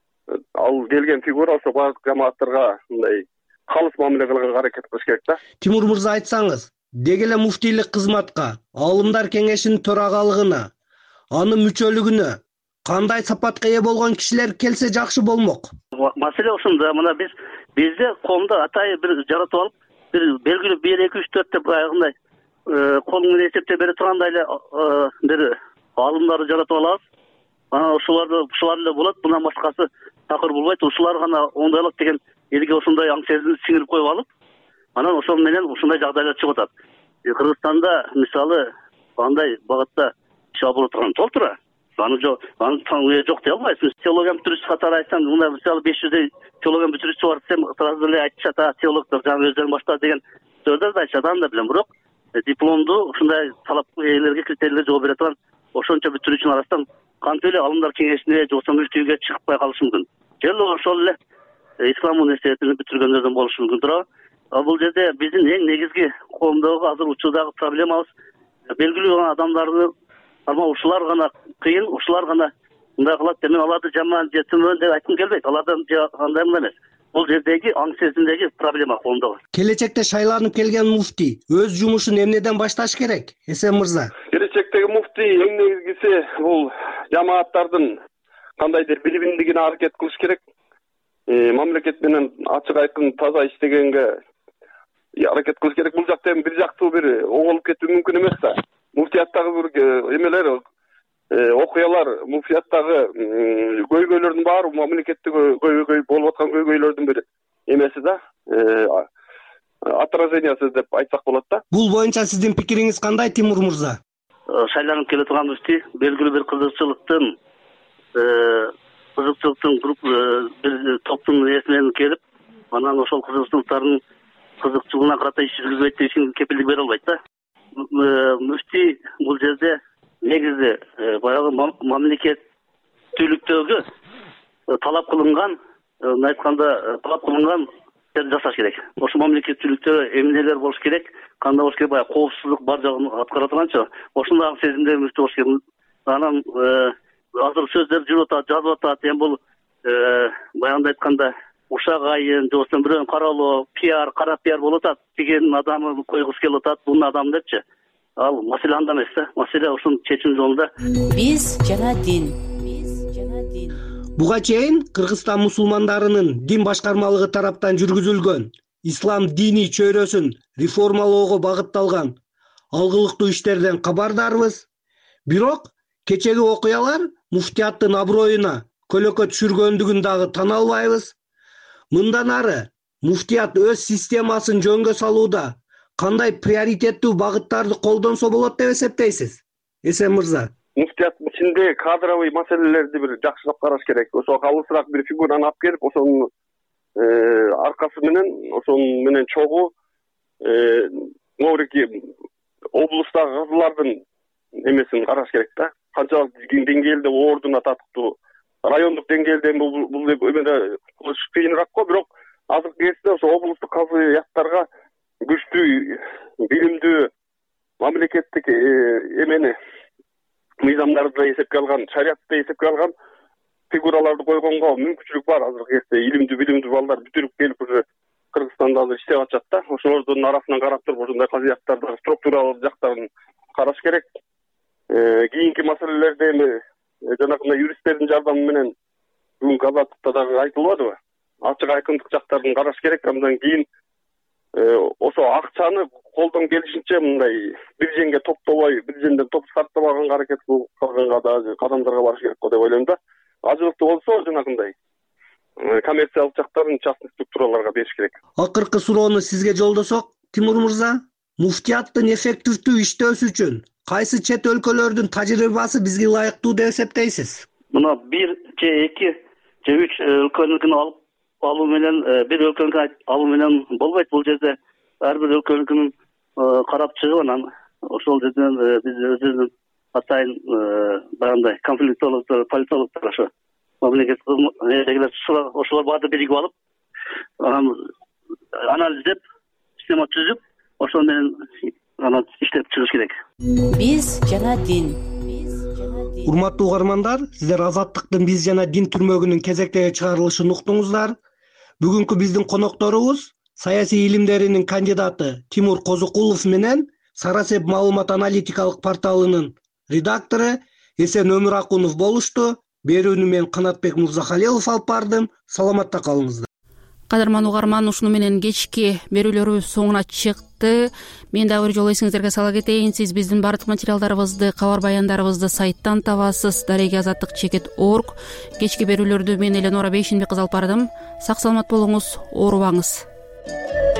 ал келген фигура ошо баардык жамааттарга мындай калыс мамиле кылганга аракет кылыш керек да. Тимур мырза, айтсаңыз, деги эле муфтийлик кызматка, Аалымдар кеңешинин төрагалыгына, анын мүчөлүгүнө кандай сапатка ээ болгон кишилер келсе жакшы болмок? Маселе ошондо. Мына биз бизде коомдо атайын бир жаратып алып, бир белгилүү бир эки үч төрт деп баягындай кол менен эсептеп бере тургандай эле бир аалымдарды жаратып алабыз. Анан ушуларды ушулар эле болот, мындан башкасы такыр болбойт, ушулар гана оңдойлот деген элге ошондой аң сезимди сиңирип коюп алып, анан ошол менен ушундай жагдайлар чыгып атат. Кыргызстанда мисалы андай багытта иш алып отурган толтура. Аны жок, аны жок дей албайсыз. Теология бүтүрүүчүсү катары айтсам, мына мисалы беш жүздөй теология бүтүрүүчүсү бар десем, сразу эле айтышат, а теологдор жаңы өздөрүн баштады деген сөздөрдү айтышат. Аны да билем, бирок дипломду ушундай талап ээлерге, критерийлерге жооп бере турган ошончо бүтүрүүчүнүн арасынан кантип эле Аалымдар кеңешине же болбосо мүфтийге чыкпай калышы мүмкүн. Же ошол эле ислам университетин бүтүргөндөрдөн болушу мүмкүн турабы? Бул жерде биздин эң негизги коомдогу азыр учурдагы проблемабыз белгилүү адамдарды Алма ушулар гана кыйын, ушулар гана мындай кылат деп мен аларды жаман же төмөн деп айткым келбейт. Алардан андай мындай эмес. Бул жердеги аң сезимдеги проблема коомдогу. Келечекте шайланып келген муфтий өз жумушун эмнеден башташ керек, Эсен мырза? Келечектеги муфтий эң негизгиси бул жамааттардын кандайдыр билимдигине аракет кылыш керек. Мамлекет менен ачык айкын таза иштегенге аракет кылыш керек. Бул жакта эми бир жактуу бир оголуп кетүү мүмкүн эмес да. Муфтияттагы бир эмелер, окуялар, муфтияттагы көйгөйлөрдүн баары мамлекеттик көйгөй болуп аткан көйгөйлөрдүн бир эмеси да, отражениясы деп айтсак болот да. Бул боюнча сиздин пикириңиз кандай, Тимур мырза? Шайланып келе турган муфтий белгилүү бир кызыкчылыктын кызыкчылыктын групп бир топтун ээсинен келип, анан ошол кызыкчылыктардын кызыкчылыгына карата иш жүргүзбөйт деп эч кепилдик бере албайт да. Муфтий бул жерде негизи баягы мамлекеттүүлүктөгү талап кылынган, мына айтканда талап кылынган жасаш керек. Ошо мамлекеттүүлүктө эмнелер болуш керек, кандай болуш керек, баягы коопсуздук бар жагын аткара турганчы, ошондой аң сезимде муфтий болуш керек. Анан азыр сөздөр жүрүп атат, жазып атат, эми бул баягындай айтканда ушак айын, же болбосо бирөөнү каралоо, пиар, кара пиар болуп атат. Деген адамы койгусу келип атат, бул адам депчи. Ал маселе анда эмес да. Маселе ошонун чечим жолунда. Биз жана дин. Биз жана дин. Буга чейин Кыргызстан мусулмандарынын дин башкармалыгы тараптан жүргүзүлгөн ислам диний чөйрөсүн реформалоого багытталган алгылыктуу иштерден кабардарбыз. Бирок кечеги окуялар муфтияттын аброюна көлөкө түшүргөндүгүн дагы тана албайбыз. Мындан ары муфтият өз системасын жөнгө салууда кандай приоритеттүү багыттарды колдонсо болот деп эсептейсиз, Эсен мырза? Муфтияттын ичинде кадровый маселелерди бир жакшылап караш керек. Ошо калысыраак бир фигураны алып келип, ошонун аркасы менен, ошонун менен чогуу могуреки облустагы кызылардын эмесин караш керек да. Канчалык деңгээлде ордуна татыктуу, райондук деңгээлде бул эмеде кылыш кыйыныраак го, бирок азыркы кезде ошо облустук казыяттарга күчтүү, билимдүү, мамлекеттик эмени мыйзамдарды эсепке алган, шариатты эсепке алган фигураларды койгонго мүмкүнчүлүк бар. Азыркы кезде илимдүү, билимдүү балдар бүтүрүп келип уже Кыргызстанда азыр иштеп атышат да. Ошолордун арасынан карап туруп ушундай казыяттарды структуралык жактарын караш керек. Кийинки маселелерде эми жанагындай юристтердин жардамы менен бүгүнкү азаттыкта дагы айтылып атпайбы? Ачык айкындык жактарын караш керек. Андан кийин ошо акчаны колдон келишинче мындай бир жерге топтобой, бир жерден топ тартабаганга аракет кылганга дагы кадамдарга барыш керек го деп ойлойм да. Ажылыктуу болсо жанагындай коммерциялык жактарын частный структураларга бериш керек. Акыркы суроону сизге жолдосок, Тимур мырза, муфтияттын эффективдүү иштөөсү үчүн кайсы чет өлкөлөрдүн тажрыйбасы бизге ылайыктуу деп эсептейсиз? Мына бир же эки же үч өлкөнүкүн алып алуу менен, бир өлкөнүкүн алуу менен болбойт. Бул жерде ар бир өлкөнүкүн карап чыгып, анан ошол жерден биз өзүбүздүн атайын баягындай конфликтологдор, политологдор, ошо мамлекет кызматчылар ошолор баарды биригип алып, анан анализдеп, система түзүп, ошол менен анан иштеп чыгыш керек. Биз жана дин. Урматтуу угармандар, сиздер Азаттыктын Биз жана дин түрмөгүнүн кезектеги чыгарылышын уктуңуздар. Бүгүнкү биздин конокторубуз саясий илимдеринин кандидаты Тимур Козукулов менен Сарасеп маалымат аналитикалык порталынын редактору Эсен Өмүракунов болушту. Берүүнү мен Канатбек Мырзахалилов алып бардым. Саламатта калыңыздар. Кадырман угарман, ушуну менен кечки берүүлөрүбүз соңуна чыкты. Мен дагы бир жолу эсиңиздерге сала кетейин, сиз биздин бардык материалдарыбызды, кабар баяндарыбызды сайттан табасыз, дареги азаттык чекит орг. Кечки берүүлөрдү мен Эленора Бейшенбек кызы алып бардым. Сак саламат болуңуз, оорубаңыз.